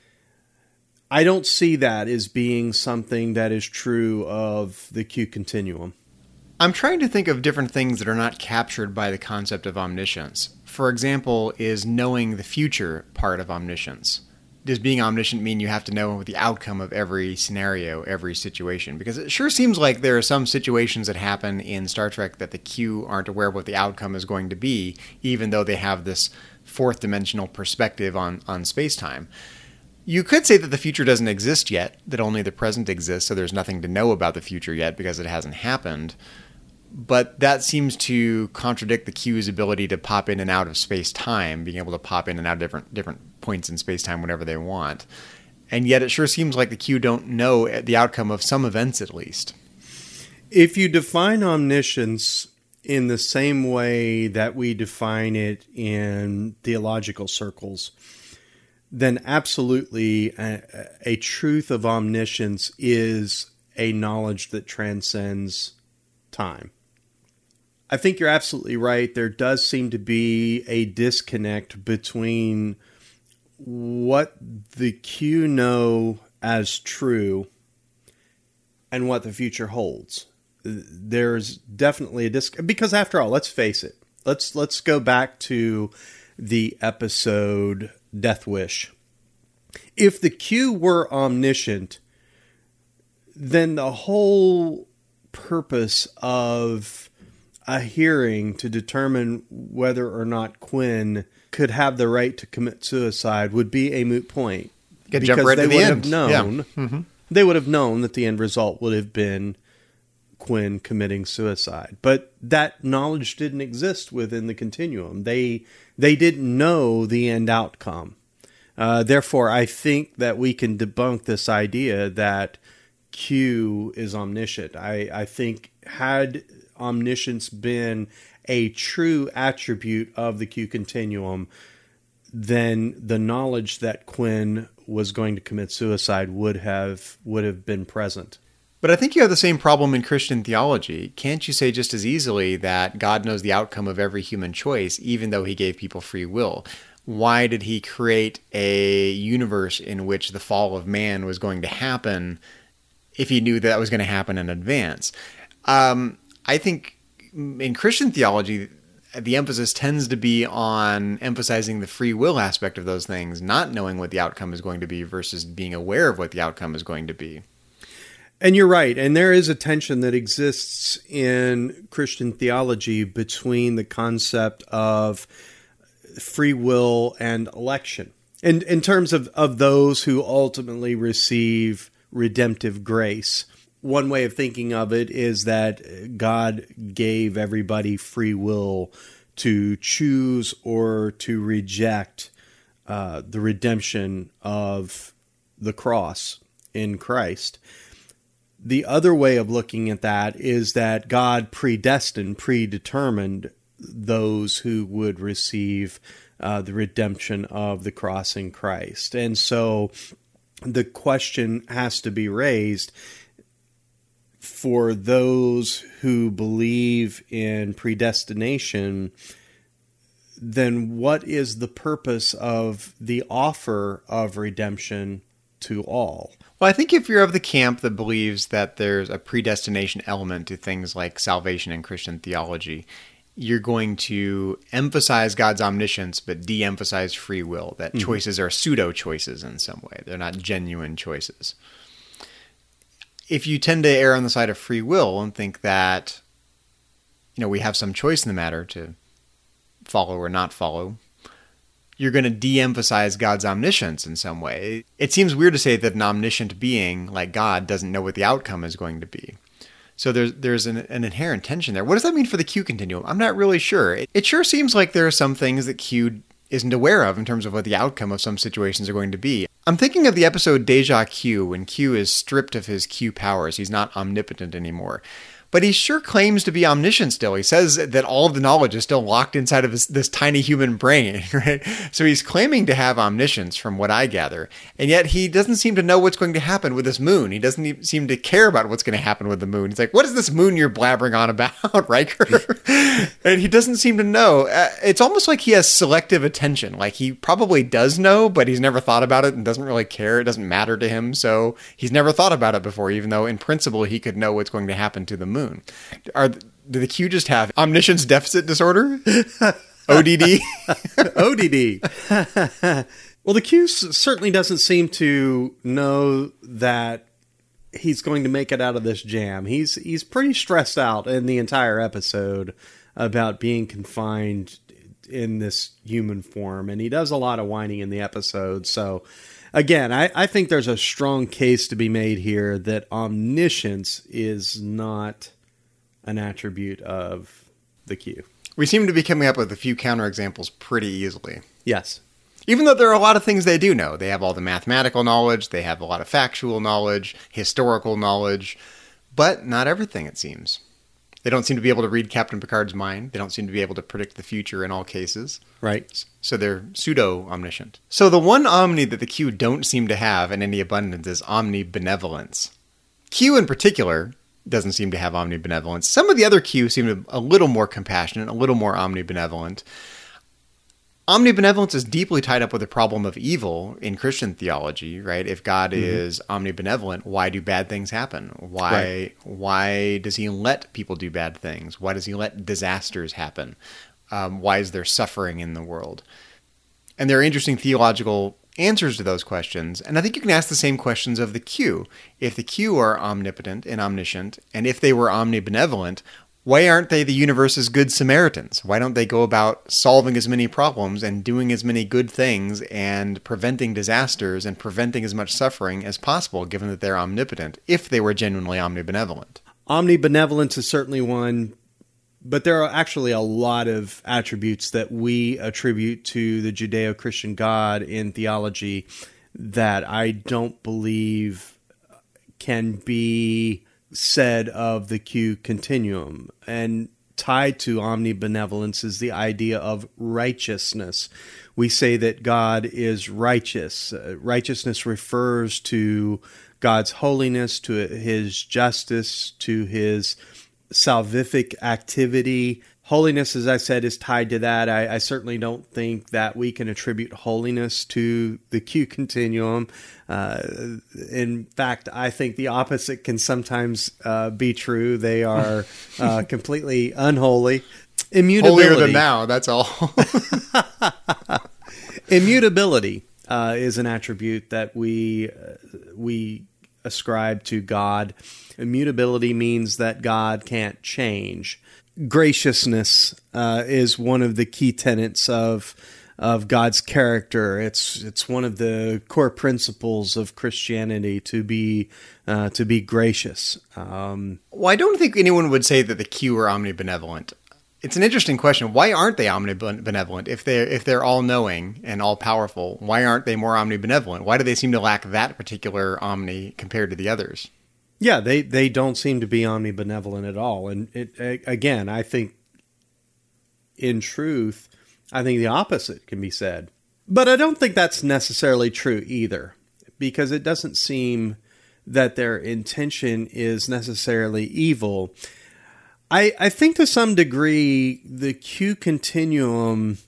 I don't see that as being something that is true of the Q continuum. I'm trying to think of different things that are not captured by the concept of omniscience. For example, is knowing the future part of omniscience? Does being omniscient mean you have to know the outcome of every scenario, every situation? Because it sure seems like there are some situations that happen in Star Trek that the Q aren't aware of what the outcome is going to be, even though they have this fourth dimensional perspective on space-time. You could say that the future doesn't exist yet, that only the present exists, so there's nothing to know about the future yet because it hasn't happened. But that seems to contradict the Q's ability to pop in and out of space-time, being able to pop in and out of different points in space-time whenever they want. And yet it sure seems like the Q don't know the outcome of some events, at least. If you define omniscience in the same way that we define it in theological circles, then absolutely a truth of omniscience is a knowledge that transcends time. I think you're absolutely right. There does seem to be a disconnect between what the Q know as true and what the future holds. There's definitely a disconnect, because after all, let's face it. Let's go back to the episode Death Wish. If the Q were omniscient, then the whole purpose of a hearing to determine whether or not Quinn could have the right to commit suicide would be a moot point. Could jump right to the end. They would have known that the end result would have been Quinn committing suicide. But that knowledge didn't exist within the continuum. They didn't know the end outcome. Therefore, I think that we can debunk this idea that Q is omniscient. I think had omniscience been a true attribute of the Q continuum, then the knowledge that Quinn was going to commit suicide would have been present. But I think you have the same problem in Christian theology. Can't you say just as easily that God knows the outcome of every human choice, even though he gave people free will? Why did he create a universe in which the fall of man was going to happen if he knew that was going to happen in advance? I think in Christian theology, the emphasis tends to be on emphasizing the free will aspect of those things, not knowing what the outcome is going to be versus being aware of what the outcome is going to be. And you're right. And there is a tension that exists in Christian theology between the concept of free will and election. And in terms of those who ultimately receive redemptive grace, one way of thinking of it is that God gave everybody free will to choose or to reject the redemption of the cross in Christ. The other way of looking at that is that God predetermined those who would receive the redemption of the cross in Christ. And so the question has to be raised for those who believe in predestination, then what is the purpose of the offer of redemption to all? Well, I think if you're of the camp that believes that there's a predestination element to things like salvation in Christian theology, you're going to emphasize God's omniscience but de-emphasize free will, that choices are pseudo-choices in some way. They're not genuine choices. If you tend to err on the side of free will and think that, we have some choice in the matter to follow or not follow, you're going to de-emphasize God's omniscience in some way. It seems weird to say that an omniscient being like God doesn't know what the outcome is going to be. So there's an inherent tension there. What does that mean for the Q continuum? I'm not really sure. It sure seems like there are some things that Q isn't aware of in terms of what the outcome of some situations are going to be. I'm thinking of the episode Deja Q, when Q is stripped of his Q powers. He's not omnipotent anymore. But he sure claims to be omniscient still. He says that all of the knowledge is still locked inside of this tiny human brain, right? So he's claiming to have omniscience from what I gather. And yet he doesn't seem to know what's going to happen with this moon. He doesn't seem to care about what's going to happen with the moon. He's like, what is this moon you're blabbering on about, Riker? And he doesn't seem to know. It's almost like he has selective attention. Like he probably does know, but he's never thought about it and doesn't really care. It doesn't matter to him. So he's never thought about it before, even though in principle he could know what's going to happen to the moon. Do the Q just have omniscience deficit disorder? ODD? ODD. Well, the Q certainly doesn't seem to know that he's going to make it out of this jam. He's pretty stressed out in the entire episode about being confined in this human form, and he does a lot of whining in the episode. So again, I think there's a strong case to be made here that omniscience is not an attribute of the Q. We seem to be coming up with a few counterexamples pretty easily. Yes. Even though there are a lot of things they do know. They have all the mathematical knowledge, they have a lot of factual knowledge, historical knowledge, but not everything, it seems. They don't seem to be able to read Captain Picard's mind. They don't seem to be able to predict the future in all cases. Right. So they're pseudo-omniscient. So the one omni that the Q don't seem to have in any abundance is omnibenevolence. Q in particular doesn't seem to have omnibenevolence. Some of the other Q seem to be a little more compassionate, a little more omnibenevolent. Omnibenevolence is deeply tied up with the problem of evil in Christian theology, right? If God is omnibenevolent, why do bad things happen? Why does he let people do bad things? Why does he let disasters happen? Why is there suffering in the world? And there are interesting theological answers to those questions. And I think you can ask the same questions of the Q. If the Q are omnipotent and omniscient, and if they were omnibenevolent, Why aren't they the universe's good Samaritans? Why don't they go about solving as many problems and doing as many good things and preventing disasters and preventing as much suffering as possible, given that they're omnipotent, if they were genuinely omnibenevolent? Omnibenevolence is certainly one, but there are actually a lot of attributes that we attribute to the Judeo-Christian God in theology that I don't believe can be said of the Q continuum. And tied to omnibenevolence is the idea of righteousness. We say that God is righteous. Righteousness refers to God's holiness, to his justice, to his salvific activity. Holiness, as I said, is tied to that. I certainly don't think that we can attribute holiness to the Q continuum. In fact, I think the opposite can sometimes be true. They are completely unholy. Immutability. Holier than thou, that's all. Immutability is an attribute that we ascribe to God. Immutability means that God can't change. Graciousness is one of the key tenets of God's character. It's one of the core principles of Christianity to be gracious. Well, I don't think anyone would say that the Q are omnibenevolent. It's an interesting question. Why aren't they omnibenevolent? If they're all-knowing and all-powerful, why aren't they more omnibenevolent? Why do they seem to lack that particular omni compared to the others? Yeah, they don't seem to be omnibenevolent at all. And again, I think, in truth, I think the opposite can be said. But I don't think that's necessarily true either, because it doesn't seem that their intention is necessarily evil. I think to some degree the Q continuum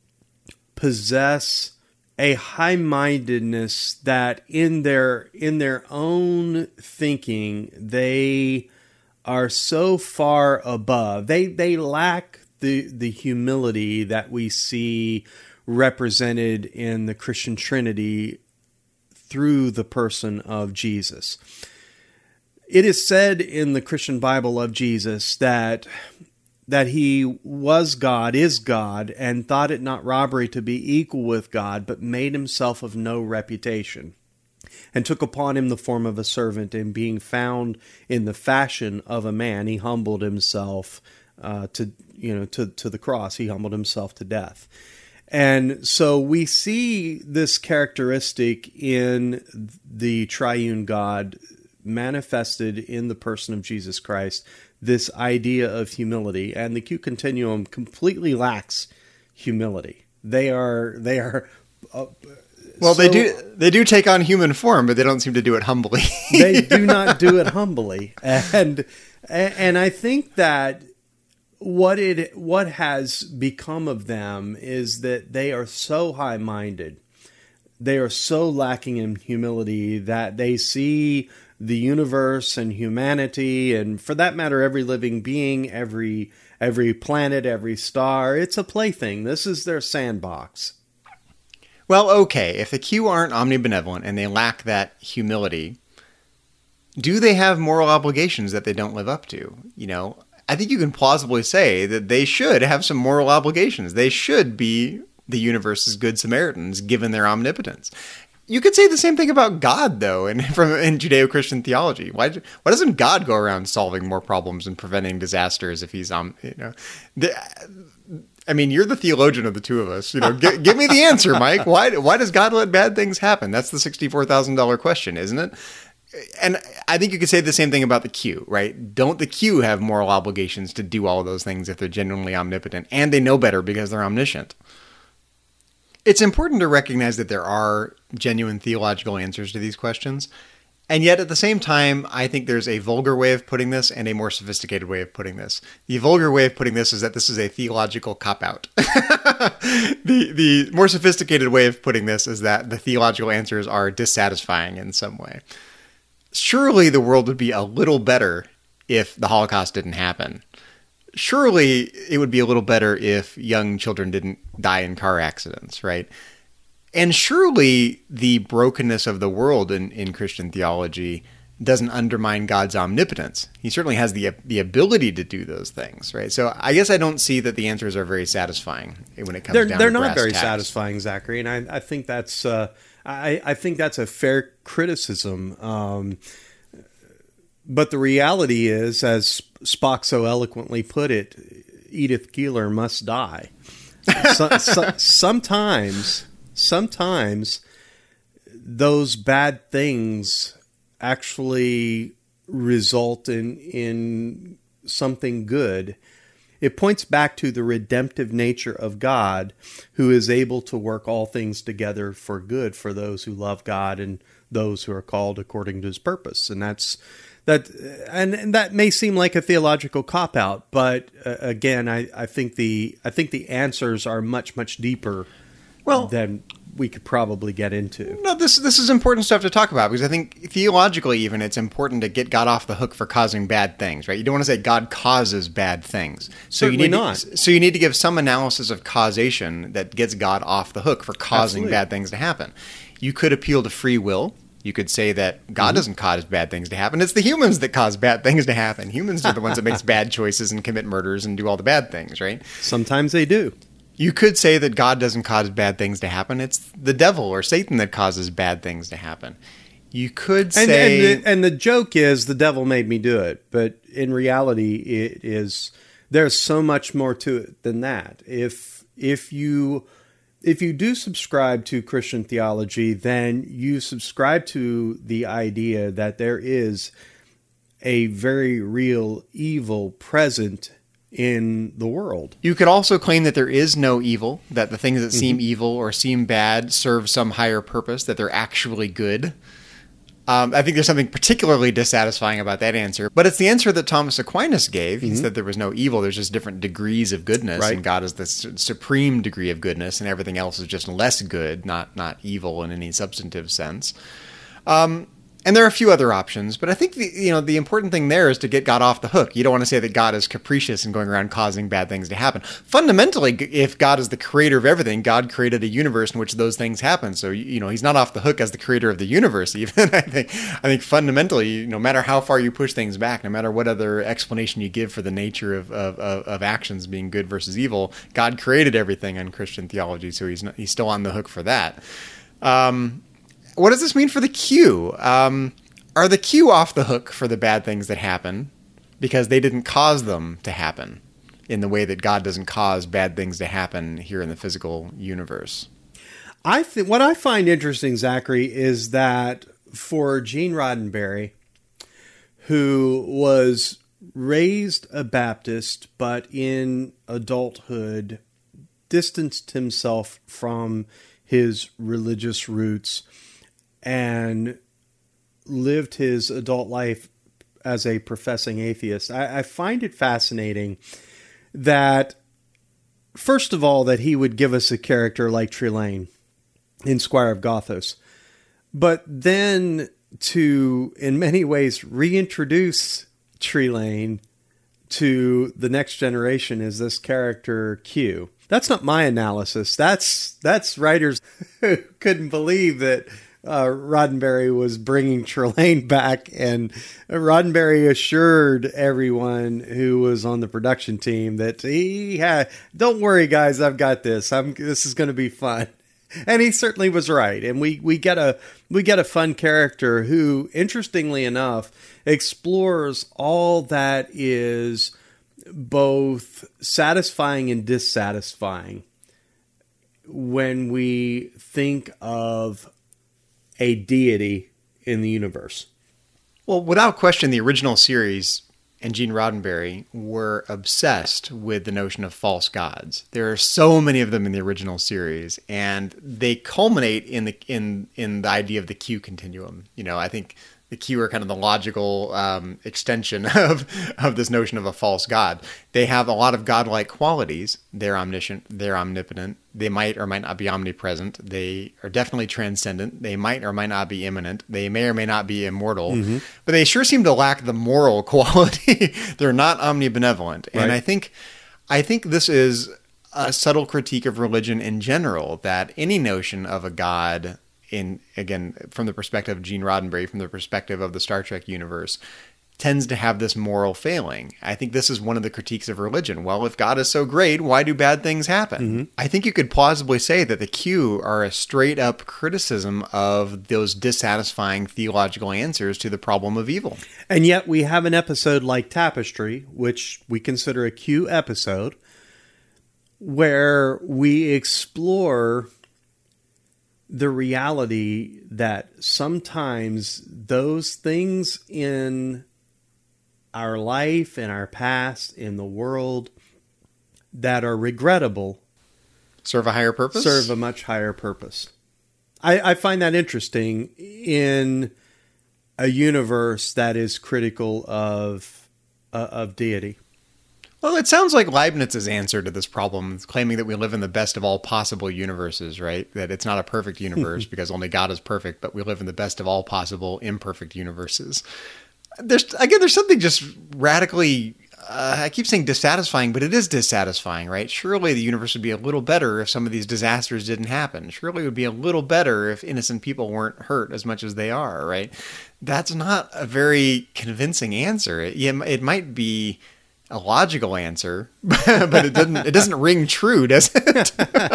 possess a high-mindedness that in their own thinking they are so far above. They lack the humility that we see represented in the Christian Trinity through the person of Jesus. It is said in the Christian Bible of Jesus that he was God, is God, and thought it not robbery to be equal with God, but made himself of no reputation, and took upon him the form of a servant, and being found in the fashion of a man, he humbled himself to the cross. He humbled himself to death. And so we see this characteristic in the triune God manifested in the person of Jesus Christ, this idea of humility, and the Q continuum completely lacks humility. They are well, they do take on human form, but they don't seem to do it humbly. They do not do it humbly, and I think that what has become of them is that they are so high-minded, they are so lacking in humility that they see the universe and humanity, and for that matter, every living being, every planet, every star, it's a plaything. This is their sandbox. Well, okay, if the Q aren't omnibenevolent and they lack that humility, do they have moral obligations that they don't live up to? I think you can plausibly say that they should have some moral obligations. They should be the universe's good Samaritans, given their omnipotence. You could say the same thing about God, though, in Judeo-Christian theology. Why doesn't God go around solving more problems and preventing disasters if he's I mean, you're the theologian of the two of us. Give me the answer, Mike. Why does God let bad things happen? That's the $64,000 question, isn't it? And I think you could say the same thing about the Q, right? Don't the Q have moral obligations to do all of those things if they're genuinely omnipotent and they know better because they're omniscient? It's important to recognize that there are genuine theological answers to these questions. And yet, at the same time, I think there's a vulgar way of putting this and a more sophisticated way of putting this. The vulgar way of putting this is that this is a theological cop-out. The more sophisticated way of putting this is that the theological answers are dissatisfying in some way. Surely the world would be a little better if the Holocaust didn't happen. Surely it would be a little better if young children didn't die in car accidents, right? And surely the brokenness of the world in Christian theology doesn't undermine God's omnipotence. He certainly has the ability to do those things, right? So I guess I don't see that the answers are very satisfying when it comes down to They're not brass very tacks. satisfying, Zachary, and I think that's I think that's a fair criticism. But the reality is, as Spock so eloquently put it, Edith Keeler must die. Sometimes those bad things actually result in something good. It points back to the redemptive nature of God, who is able to work all things together for good for those who love God and those who are called according to his purpose. And and that may seem like a theological cop-out, but again, I think the answers are much deeper than we could probably get into. No, this is important stuff to talk about, because I think theologically even it's important to get God off the hook for causing bad things, right? You don't want to say God causes bad things. So Certainly not. So you need to give some analysis of causation that gets God off the hook for causing Absolutely. bad things to happen. You could appeal to free will. You could say that God doesn't cause bad things to happen. It's the humans that cause bad things to happen. Humans are the ones that make bad choices and commit murders and do all the bad things, right? Sometimes they do. You could say that God doesn't cause bad things to happen. It's the devil or Satan that causes bad things to happen. You could say... And the joke is the devil made me do it. But in reality, there's so much more to it than that. If you do subscribe to Christian theology, then you subscribe to the idea that there is a very real evil present in the world. You could also claim that there is no evil, that the things that seem evil or seem bad serve some higher purpose, that they're actually good. I think there's something particularly dissatisfying about that answer, but it's the answer that Thomas Aquinas gave. He said there was no evil, there's just different degrees of goodness, Right. and God is the supreme degree of goodness, and everything else is just less good, not evil in any substantive sense. And there are a few other options, but I think the important thing there is to get God off the hook. You don't want to say that God is capricious and going around causing bad things to happen. Fundamentally, if God is the creator of everything, God created a universe in which those things happen. So he's not off the hook as the creator of the universe. Even I think fundamentally, no matter how far you push things back, no matter what other explanation you give for the nature of actions being good versus evil, God created everything in Christian theology. So he's still on the hook for that. What does this mean for the Q? Are the Q off the hook for the bad things that happen because they didn't cause them to happen in the way that God doesn't cause bad things to happen here in the physical universe? What I find interesting, Zachary, is that for Gene Roddenberry, who was raised a Baptist, but in adulthood distanced himself from his religious roots and lived his adult life as a professing atheist, I find it fascinating that, first of all, that he would give us a character like Trelane in Squire of Gothos, but then to, in many ways, reintroduce Trelane to the next generation as this character Q. That's not my analysis. That's writers who couldn't believe that Roddenberry was bringing Trelane back, and Roddenberry assured everyone who was on the production team that don't worry, guys, I've got this. This is going to be fun. And he certainly was right. And we get a fun character who, interestingly enough, explores all that is both satisfying and dissatisfying when we think of a deity in the universe. Well, without question, the original series and Gene Roddenberry were obsessed with the notion of false gods. There are so many of them in the original series, and they culminate in the idea of the Q continuum. I think the Q are kind of the logical extension of this notion of a false god. They have a lot of godlike qualities. They're omniscient. They're omnipotent. They might or might not be omnipresent. They are definitely transcendent. They might or might not be immanent. They may or may not be immortal. Mm-hmm. But they sure seem to lack the moral quality. They're not omnibenevolent. Right. And I think this is a subtle critique of religion in general, that any notion of a god again, from the perspective of Gene Roddenberry, from the perspective of the Star Trek universe, tends to have this moral failing. I think this is one of the critiques of religion. Well, if God is so great, why do bad things happen? Mm-hmm. I think you could plausibly say that the Q are a straight up criticism of those dissatisfying theological answers to the problem of evil. And yet we have an episode like Tapestry, which we consider a Q episode, where we explore the reality that sometimes those things in our life, in our past, in the world that are regrettable serve a higher purpose? Serve a much higher purpose. I find that interesting in a universe that is critical of deity. Well, it sounds like Leibniz's answer to this problem, claiming that we live in the best of all possible universes, right? That it's not a perfect universe because only God is perfect, but we live in the best of all possible imperfect universes. There's something just radically, I keep saying dissatisfying, but it is dissatisfying, right? Surely the universe would be a little better if some of these disasters didn't happen. Surely it would be a little better if innocent people weren't hurt as much as they are, right? That's not a very convincing answer. It might be a logical answer, but it doesn't ring true, does it?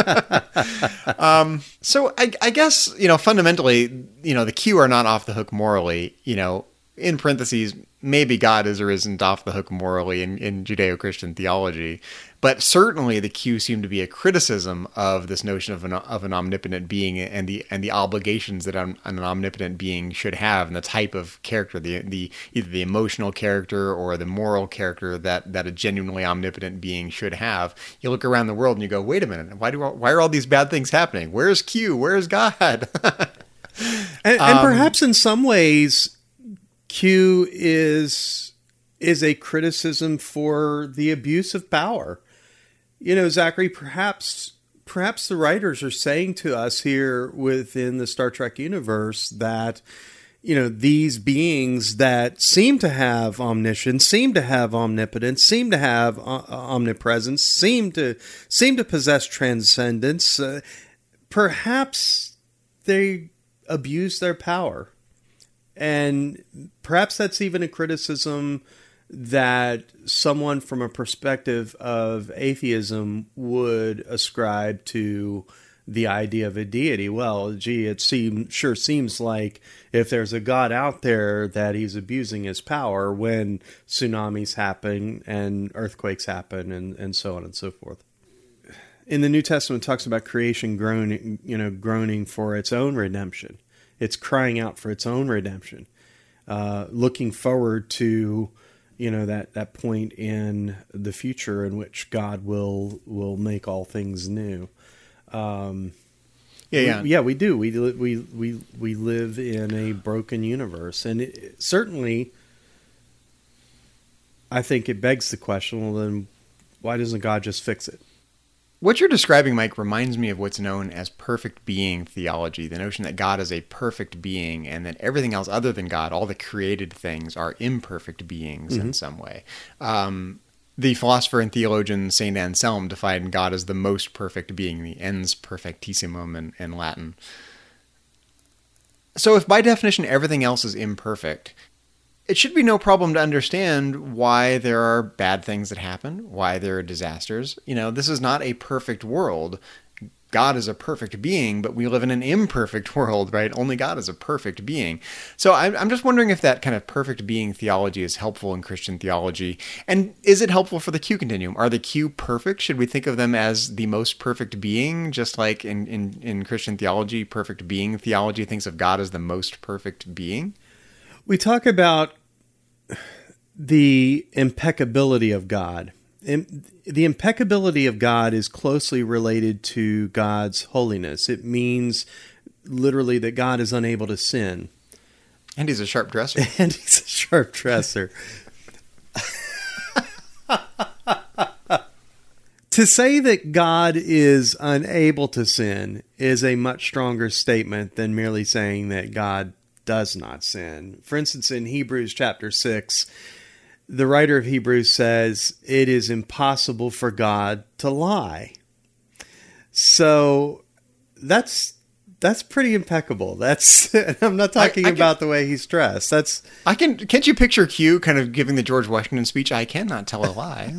So I guess, fundamentally, the Q are not off the hook morally, in parentheses, maybe God is or isn't off the hook morally in Judeo-Christian theology, but certainly the Q seem to be a criticism of this notion of an omnipotent being and the obligations that an omnipotent being should have, and the type of character, the either the emotional character or the moral character that a genuinely omnipotent being should have. You look around the world and you go, wait a minute, why are all these bad things happening? Where's Q? Where's God? and perhaps in some ways, Q is a criticism for the abuse of power. Zachary, perhaps the writers are saying to us here within the Star Trek universe that, these beings that seem to have omniscience, seem to have omnipotence, seem to have omnipresence, seem to possess transcendence, perhaps they abuse their power. And perhaps that's even a criticism that someone from a perspective of atheism would ascribe to the idea of a deity. Well, gee, it sure seems like if there's a God out there that he's abusing his power when tsunamis happen and earthquakes happen and so on and so forth. In the New Testament, it talks about creation groaning for its own redemption. It's crying out for its own redemption, looking forward to, that point in the future in which God will make all things new. We do. We live in a broken universe, and certainly, I think it begs the question: well, then, why doesn't God just fix it? What you're describing, Mike, reminds me of what's known as perfect being theology, the notion that God is a perfect being and that everything else other than God, all the created things, are imperfect beings in some way. The philosopher and theologian St. Anselm defined God as the most perfect being, the ens perfectissimum in Latin. So if by definition everything else is imperfect, it should be no problem to understand why there are bad things that happen, why there are disasters. This is not a perfect world. God is a perfect being, but we live in an imperfect world, right? Only God is a perfect being. So I'm just wondering if that kind of perfect being theology is helpful in Christian theology. And is it helpful for the Q continuum? Are the Q perfect? Should we think of them as the most perfect being? Just like in Christian theology, perfect being theology thinks of God as the most perfect being? We talk about the impeccability of God. The impeccability of God is closely related to God's holiness. It means literally that God is unable to sin. And he's a sharp dresser. And he's a sharp dresser. To say that God is unable to sin is a much stronger statement than merely saying that God does not sin. For instance, in Hebrews chapter 6, the writer of Hebrews says, it is impossible for God to lie. So that's That's pretty impeccable. That's I'm not talking about the way he's dressed. That's Can't you picture Q kind of giving the George Washington speech? I cannot tell a lie.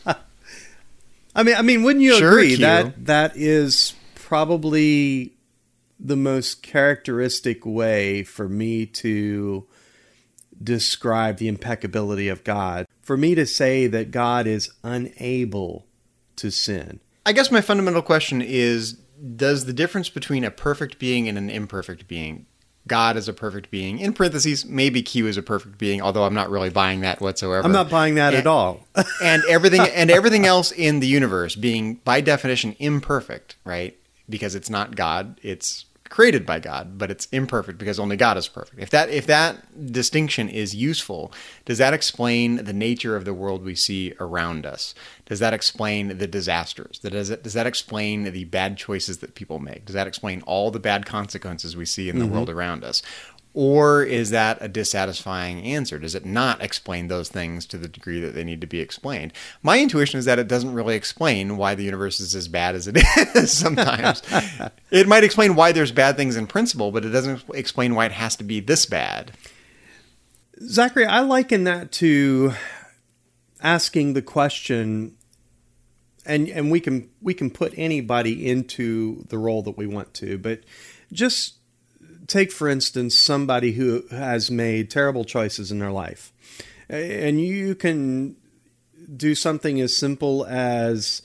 I mean, wouldn't you Sure, agree Q. that is probably the most characteristic way for me to describe the impeccability of God? For me to say that God is unable to sin. I guess my fundamental question is, does the difference between a perfect being and an imperfect being, God is a perfect being, in parentheses, maybe Q is a perfect being, although I'm not really buying that whatsoever. I'm not buying that at all. and everything else in the universe being, by definition, imperfect, right? Because it's not God, it's created by God, but it's imperfect because only God is perfect. If that distinction is useful, does that explain the nature of the world we see around us? Does that explain the disasters? Does that explain the bad choices that people make? Does that explain all the bad consequences we see in the world around us? Or is that a dissatisfying answer? Does it not explain those things to the degree that they need to be explained? My intuition is that it doesn't really explain why the universe is as bad as it is sometimes. It might explain why there's bad things in principle, but it doesn't explain why it has to be this bad. Zachary, I liken that to asking the question, and we can put anybody into the role that we want to, but just take, for instance, somebody who has made terrible choices in their life. And you can do something as simple as,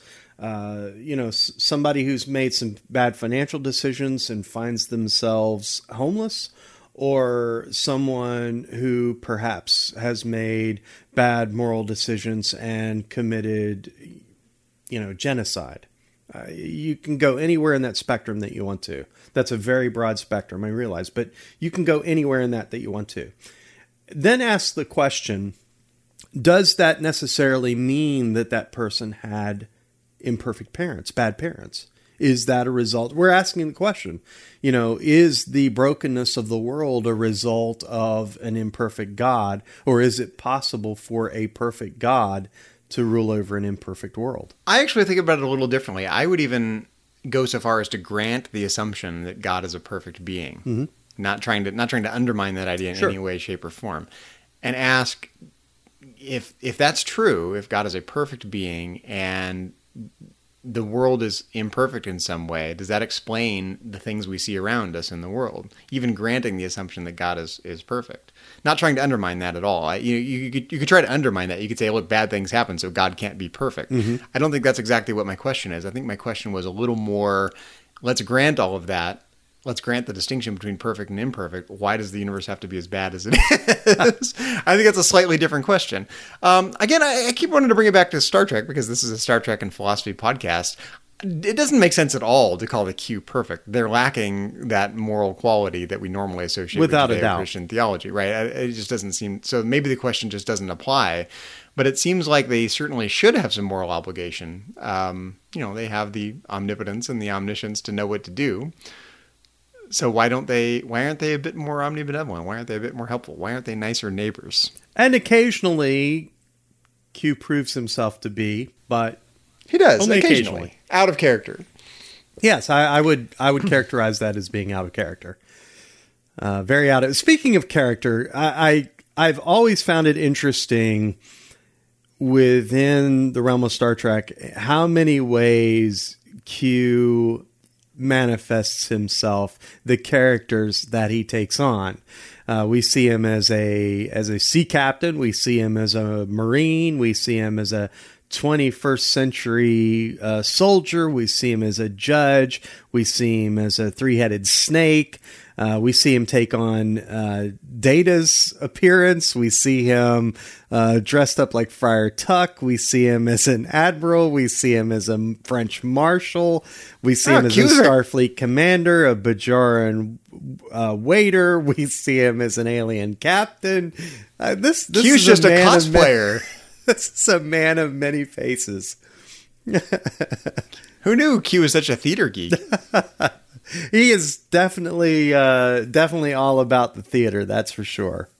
somebody who's made some bad financial decisions and finds themselves homeless, or someone who perhaps has made bad moral decisions and committed, genocide. You can go anywhere in that spectrum that you want to. That's a very broad spectrum, I realize, but you can go anywhere in that you want to. Then ask the question, does that necessarily mean that person had imperfect parents, bad parents? Is that a result? We're asking the question, is the brokenness of the world a result of an imperfect God, or is it possible for a perfect God to rule over an imperfect world? I actually think about it a little differently. I would even go so far as to grant the assumption that God is a perfect being, not trying to undermine that idea in any way, shape, or form, and ask if that's true. If God is a perfect being and the world is imperfect in some way, does that explain the things we see around us in the world? Even granting the assumption that God is perfect. Not trying to undermine that at all. You could try to undermine that. You could say, look, bad things happen, so God can't be perfect. I don't think that's exactly what my question is. I think my question was a little more, let's grant all of that. Let's grant the distinction between perfect and imperfect. Why does the universe have to be as bad as it is? I think that's a slightly different question. Again, I keep wanting to bring it back to Star Trek because this is a Star Trek and philosophy podcast. It doesn't make sense at all to call the Q perfect. They're lacking that moral quality that we normally associate with Judeo-Christian theology, right? It just doesn't seem... So maybe the question just doesn't apply. But it seems like they certainly should have some moral obligation. They have the omnipotence and the omniscience to know what to do. So why aren't they a bit more omnibenevolent? Why aren't they a bit more helpful? Why aren't they nicer neighbors? And occasionally, Q proves himself to be, but he does only occasionally. Out of character. Yes, I would characterize that as being out of character. Very out of. Speaking of character, I've always found it interesting within the realm of Star Trek how many ways Q manifests himself, the characters that he takes on. We see him as a sea captain. We see him as a Marine. We see him as a 21st century soldier. We see him as a judge. We see him as a three-headed snake. We see him take on Data's appearance. We see him dressed up like Friar Tuck. We see him as an admiral. We see him as a French marshal. We see him as a Starfleet commander, a Bajoran waiter. We see him as an alien captain. This Q's is just a cosplayer. This is a man of many faces. Who knew Q was such a theater geek? He is definitely all about the theater, that's for sure.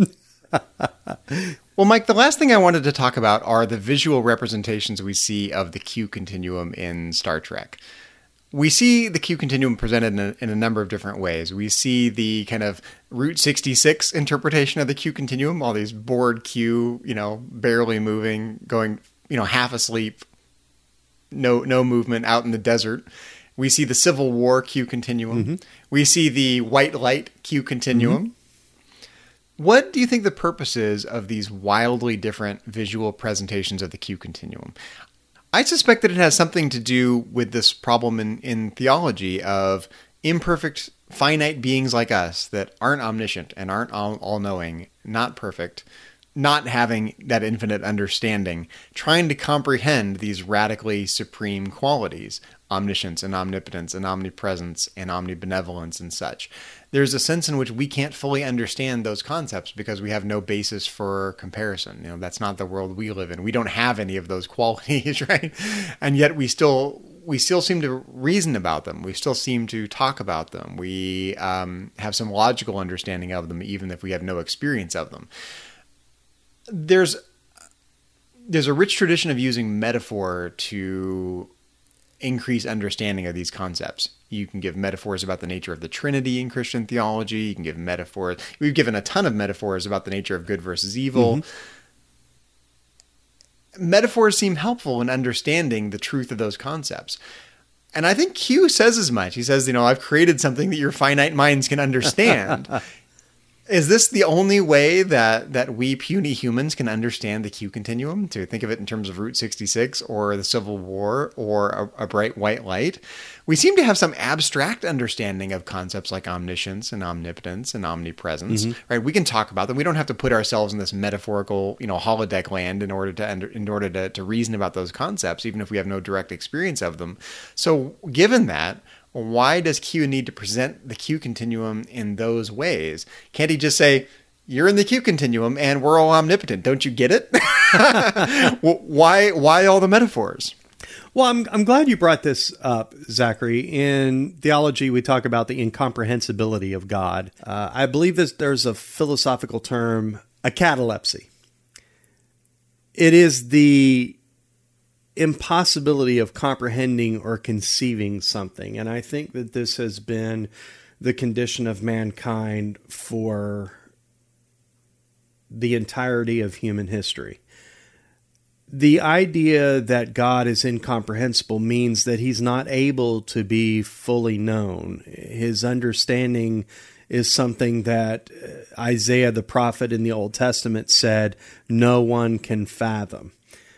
Well, Mike, the last thing I wanted to talk about are the visual representations we see of the Q continuum in Star Trek. We see the Q continuum presented in a number of different ways. We see the kind of Route 66 interpretation of the Q continuum, all these bored Q, barely moving, going, half asleep, no movement out in the desert. We see the Civil War Q continuum. Mm-hmm. We see the white light Q continuum. Mm-hmm. What do you think the purpose is of these wildly different visual presentations of the Q continuum? I suspect that it has something to do with this problem in theology of imperfect, finite beings like us that aren't omniscient and aren't all-knowing, not perfect, not having that infinite understanding, trying to comprehend these radically supreme qualities, omniscience and omnipotence and omnipresence and omnibenevolence and such. There's a sense in which we can't fully understand those concepts because we have no basis for comparison. That's not the world we live in. We don't have any of those qualities, right? And yet we still seem to reason about them. We still seem to talk about them. We have some logical understanding of them, even if we have no experience of them. There's a rich tradition of using metaphor to increase understanding of these concepts. You can give metaphors about the nature of the Trinity in Christian theology. You can give metaphors. We've given a ton of metaphors about the nature of good versus evil. Mm-hmm. Metaphors seem helpful in understanding the truth of those concepts. And I think Q says as much. He says, I've created something that your finite minds can understand. Is this the only way that we puny humans can understand the Q continuum? To think of it in terms of Route 66 or the Civil War or a bright white light? We seem to have some abstract understanding of concepts like omniscience and omnipotence and omnipresence, mm-hmm. right? We can talk about them. We don't have to put ourselves in this metaphorical, holodeck land in order to reason about those concepts, even if we have no direct experience of them. So given that, why does Q need to present the Q continuum in those ways? Can't he just say, you're in the Q continuum and we're all omnipotent? Don't you get it? Why all the metaphors? Well, I'm glad you brought this up, Zachary. In theology, we talk about the incomprehensibility of God. I believe there's a philosophical term, a catalepsy. It is the impossibility of comprehending or conceiving something. And I think that this has been the condition of mankind for the entirety of human history. The idea that God is incomprehensible means that he's not able to be fully known. His understanding is something that Isaiah the prophet in the Old Testament said no one can fathom.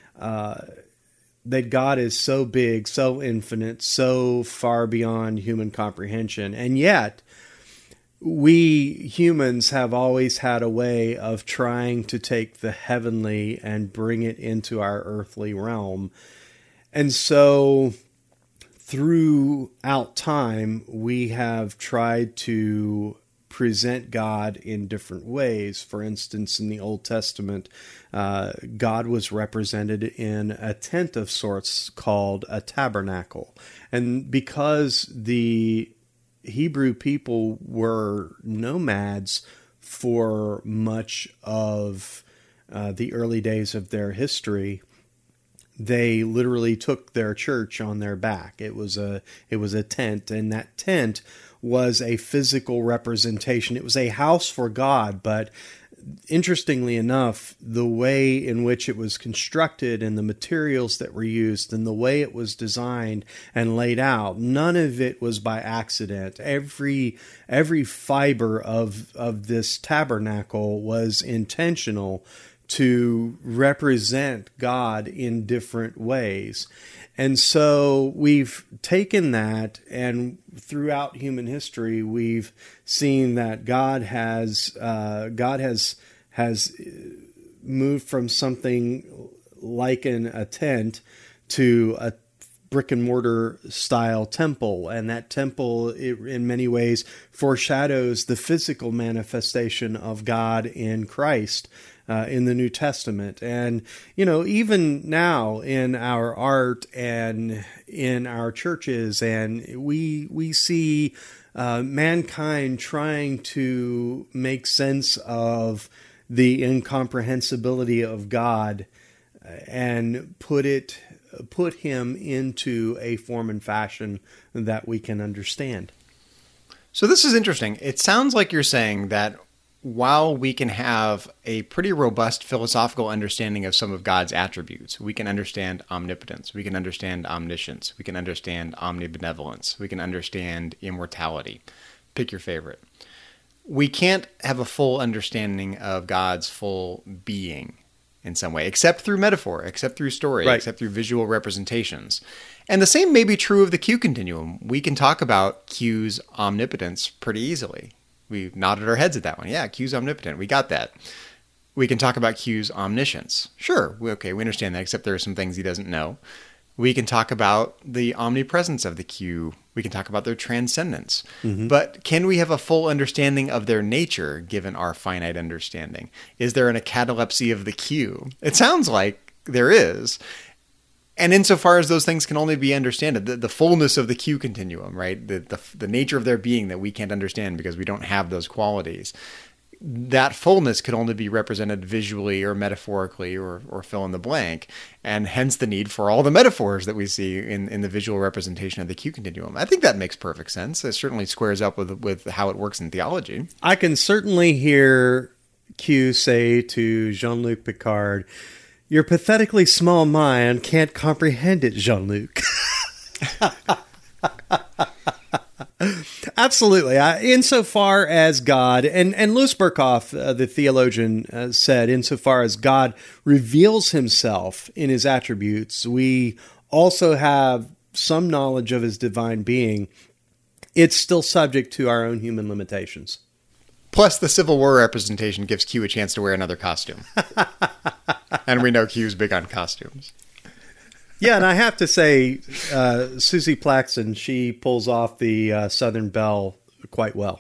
That God is so big, so infinite, so far beyond human comprehension. And yet, we humans have always had a way of trying to take the heavenly and bring it into our earthly realm. And so, throughout time, we have tried to present God in different ways. For instance, in the Old Testament, God was represented in a tent of sorts called a tabernacle. And because the Hebrew people were nomads for much of the early days of their history, they literally took their church on their back. It was a tent, and that tent was a physical representation. It was a house for God, but interestingly enough, the way in which it was constructed and the materials that were used and the way it was designed and laid out, none of it was by accident. Every fiber of this tabernacle was intentional to represent God in different ways. And so we've taken that, and throughout human history, we've seen that God has moved from something like a tent to a brick and mortar style temple, and that temple, in many ways, foreshadows the physical manifestation of God in Christ. In the New Testament. And, even now in our art and in our churches, and we see mankind trying to make sense of the incomprehensibility of God and put it put him into a form and fashion that we can understand. So this is interesting. It sounds like you're saying that while we can have a pretty robust philosophical understanding of some of God's attributes, we can understand omnipotence, we can understand omniscience, we can understand omnibenevolence, we can understand immortality. Pick your favorite. We can't have a full understanding of God's full being in some way, except through metaphor, except through story, Right. except through visual representations. And the same may be true of the Q continuum. We can talk about Q's omnipotence pretty easily. We nodded our heads at that one. Yeah, Q's omnipotent. We got that. We can talk about Q's omniscience. Sure, we understand that, except there are some things he doesn't know. We can talk about the omnipresence of the Q. We can talk about their transcendence. But can we have a full understanding of their nature given our finite understanding? Is there an catalepsy of the Q? It sounds like there is. And insofar as those things can only be understood, the fullness of the Q continuum, right? The nature of their being that we can't understand because we don't have those qualities. That fullness could only be represented visually or metaphorically or fill in the blank, and hence the need for all the metaphors that we see in the visual representation of the Q continuum. I think that makes perfect sense. It certainly squares up with how it works in theology. I can certainly hear Q say to Jean-Luc Picard, "Your pathetically small mind can't comprehend it, Jean-Luc." Absolutely. Insofar as God, and Louis Berkhoff, the theologian, said, insofar as God reveals himself in his attributes, we also have some knowledge of his divine being. It's still subject to our own human limitations. Plus, the Civil War representation gives Q a chance to wear another costume. And we know Q's big on costumes. Yeah, and I have to say, Susie Plaxton, she pulls off the Southern Belle quite well.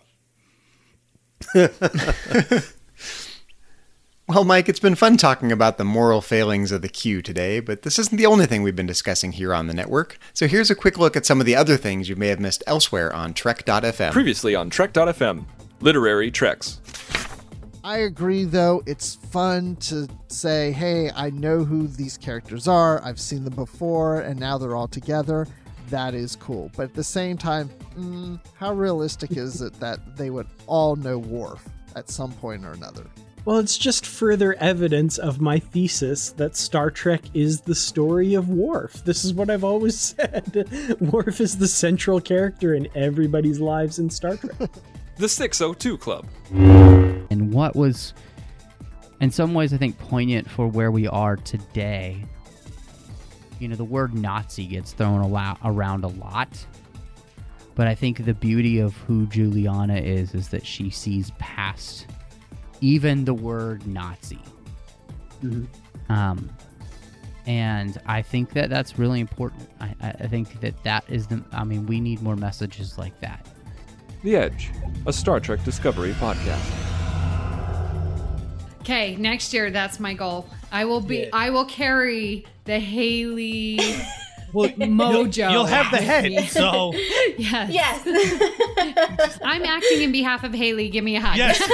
Well, Mike, it's been fun talking about the moral failings of the Q today, but this isn't the only thing we've been discussing here on the network. So here's a quick look at some of the other things you may have missed elsewhere on Trek.fm. Previously on Trek.fm, Literary Treks. I agree, though. It's fun to say, hey, I know who these characters are. I've seen them before, and now they're all together. That is cool. But at the same time, how realistic is it that they would all know Worf at some point or another? Well, it's just further evidence of my thesis that Star Trek is the story of Worf. This is what I've always said. Worf is the central character in everybody's lives in Star Trek. The 602 Club. And what was, in some ways, I think, poignant for where we are today. You know, the word Nazi gets thrown around a lot. But I think the beauty of who Juliana is that she sees past even the word Nazi. Mm-hmm. And I think that that's really important. I think that is we need more messages like that. The Edge, a Star Trek Discovery podcast. Okay, next year that's my goal. I will carry the Haley mojo. You'll have the with head, me. so yes. I'm acting in behalf of Haley. Give me a hug. yes.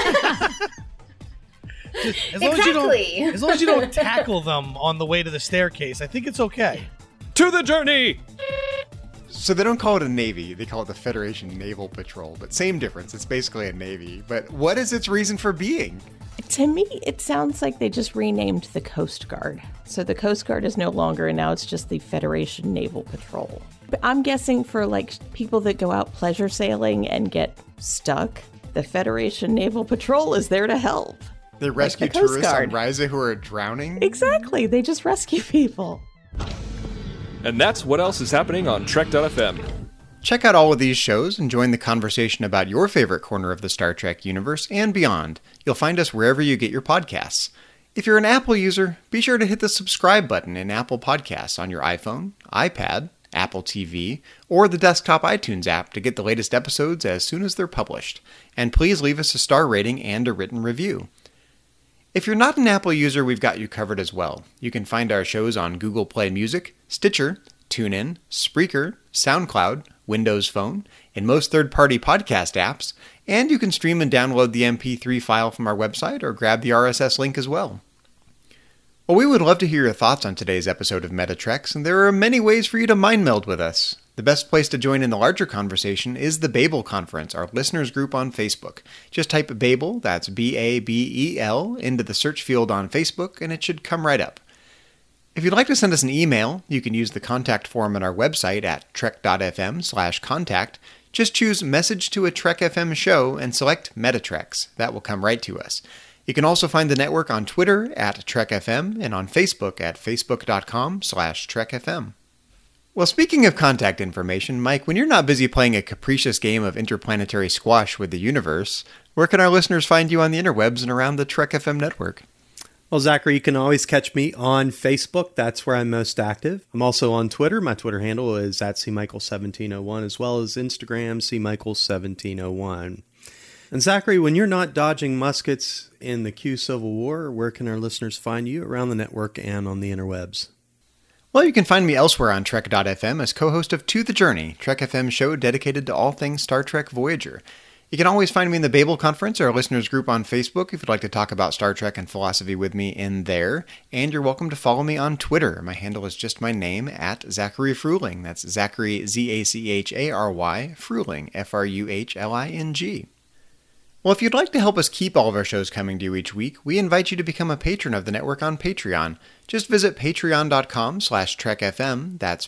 As long as you don't tackle them on the way to the staircase, I think it's okay. To the journey! So they don't call it a Navy, they call it the Federation Naval Patrol, but same difference, it's basically a Navy. But what is its reason for being? To me, it sounds like they just renamed the Coast Guard. So the Coast Guard is no longer, and now it's just the Federation Naval Patrol. But I'm guessing for people that go out pleasure sailing and get stuck, the Federation Naval Patrol is there to help. They rescue the Coast tourists Guard. on Risa who are drowning? Exactly, they just rescue people. And that's what else is happening on Trek.fm. Check out all of these shows and join the conversation about your favorite corner of the Star Trek universe and beyond. You'll find us wherever you get your podcasts. If you're an Apple user, be sure to hit the subscribe button in Apple Podcasts on your iPhone, iPad, Apple TV, or the desktop iTunes app to get the latest episodes as soon as they're published. And please leave us a star rating and a written review. If you're not an Apple user, we've got you covered as well. You can find our shows on Google Play Music, Stitcher, TuneIn, Spreaker, SoundCloud, Windows Phone, and most third-party podcast apps, and you can stream and download the MP3 file from our website or grab the RSS link as well. Well, we would love to hear your thoughts on today's episode of Metatreks, and there are many ways for you to mind meld with us. The best place to join in the larger conversation is the Babel Conference, our listeners group on Facebook. Just type Babel, that's B-A-B-E-L, into the search field on Facebook, and it should come right up. If you'd like to send us an email, you can use the contact form on our website at trek.fm/contact. Just choose Message to a Trek FM Show and select Metatreks. That will come right to us. You can also find the network on Twitter at TrekFM and on Facebook at facebook.com/TrekFM. Well, speaking of contact information, Mike, when you're not busy playing a capricious game of interplanetary squash with the universe, where can our listeners find you on the interwebs and around the Trek FM network? Well, Zachary, you can always catch me on Facebook. That's where I'm most active. I'm also on Twitter. My Twitter handle is at cmichael1701, as well as Instagram, cmichael1701. And Zachary, when you're not dodging muskets in the Q Civil War, where can our listeners find you around the network and on the interwebs? Well, you can find me elsewhere on Trek.fm as co-host of To the Journey, Trek FM show dedicated to all things Star Trek Voyager. You can always find me in the Babel Conference, our listeners group on Facebook, if you'd like to talk about Star Trek and philosophy with me in there. And you're welcome to follow me on Twitter. My handle is just my name, at Zachary Fruhling. That's Zachary, Z-A-C-H-A-R-Y, Fruhling, F-R-U-H-L-I-N-G. Well, if you'd like to help us keep all of our shows coming to you each week, we invite you to become a patron of the network on Patreon. Just visit patreon.com/trekfm, that's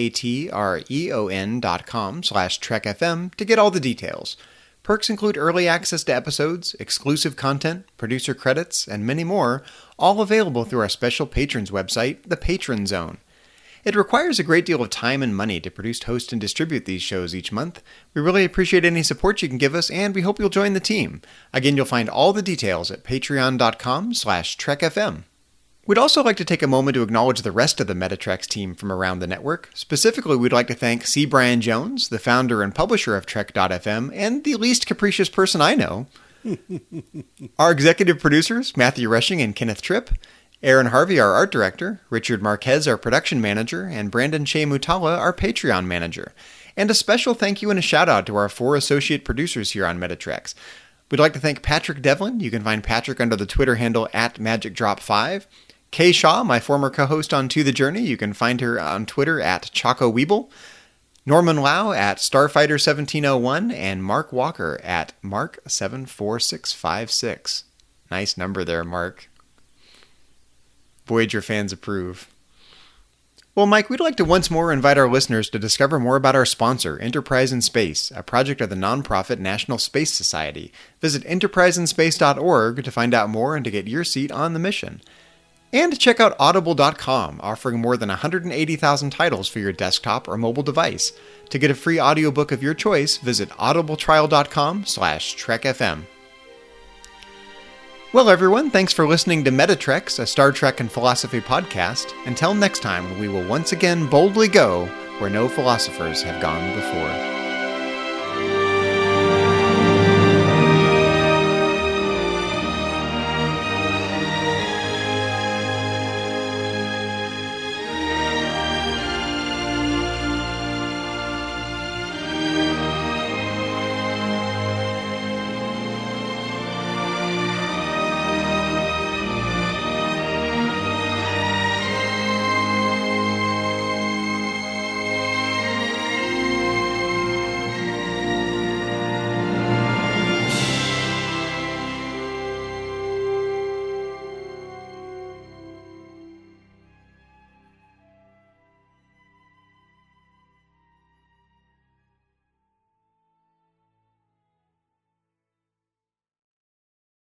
patreon.com/trekfm, to get all the details. Perks include early access to episodes, exclusive content, producer credits, and many more, all available through our special patrons website, the Patron Zone. It requires a great deal of time and money to produce, host, and distribute these shows each month. We really appreciate any support you can give us, and we hope you'll join the team. Again, you'll find all the details at patreon.com/trekfm. We'd also like to take a moment to acknowledge the rest of the Metatreks team from around the network. Specifically, we'd like to thank C. Brian Jones, the founder and publisher of Trek.fm, and the least capricious person I know. Our executive producers, Matthew Rushing and Kenneth Tripp. Aaron Harvey, our art director, Richard Marquez, our production manager, and Brandon Che Mutala, our Patreon manager. And a special thank you and a shout out to our 4 associate producers here on Metatreks. We'd like to thank Patrick Devlin. You can find Patrick under the Twitter handle at MagicDrop5. Kay Shaw, my former co-host on To the Journey. You can find her on Twitter at Choco Weeble. Norman Lau at Starfighter1701, and Mark Walker at Mark74656. Nice number there, Mark. Voyager fans approve. Well, Mike, we'd like to once more invite our listeners to discover more about our sponsor, Enterprise in Space, a project of the nonprofit National Space Society. Visit enterpriseinspace.org to find out more and to get your seat on the mission. And check out Audible.com, offering more than 180,000 titles for your desktop or mobile device. To get a free audiobook of your choice, visit audibletrial.com/trekfm. Well, everyone, thanks for listening to Metatreks, a Star Trek and philosophy podcast. Until next time, we will once again boldly go where no philosophers have gone before.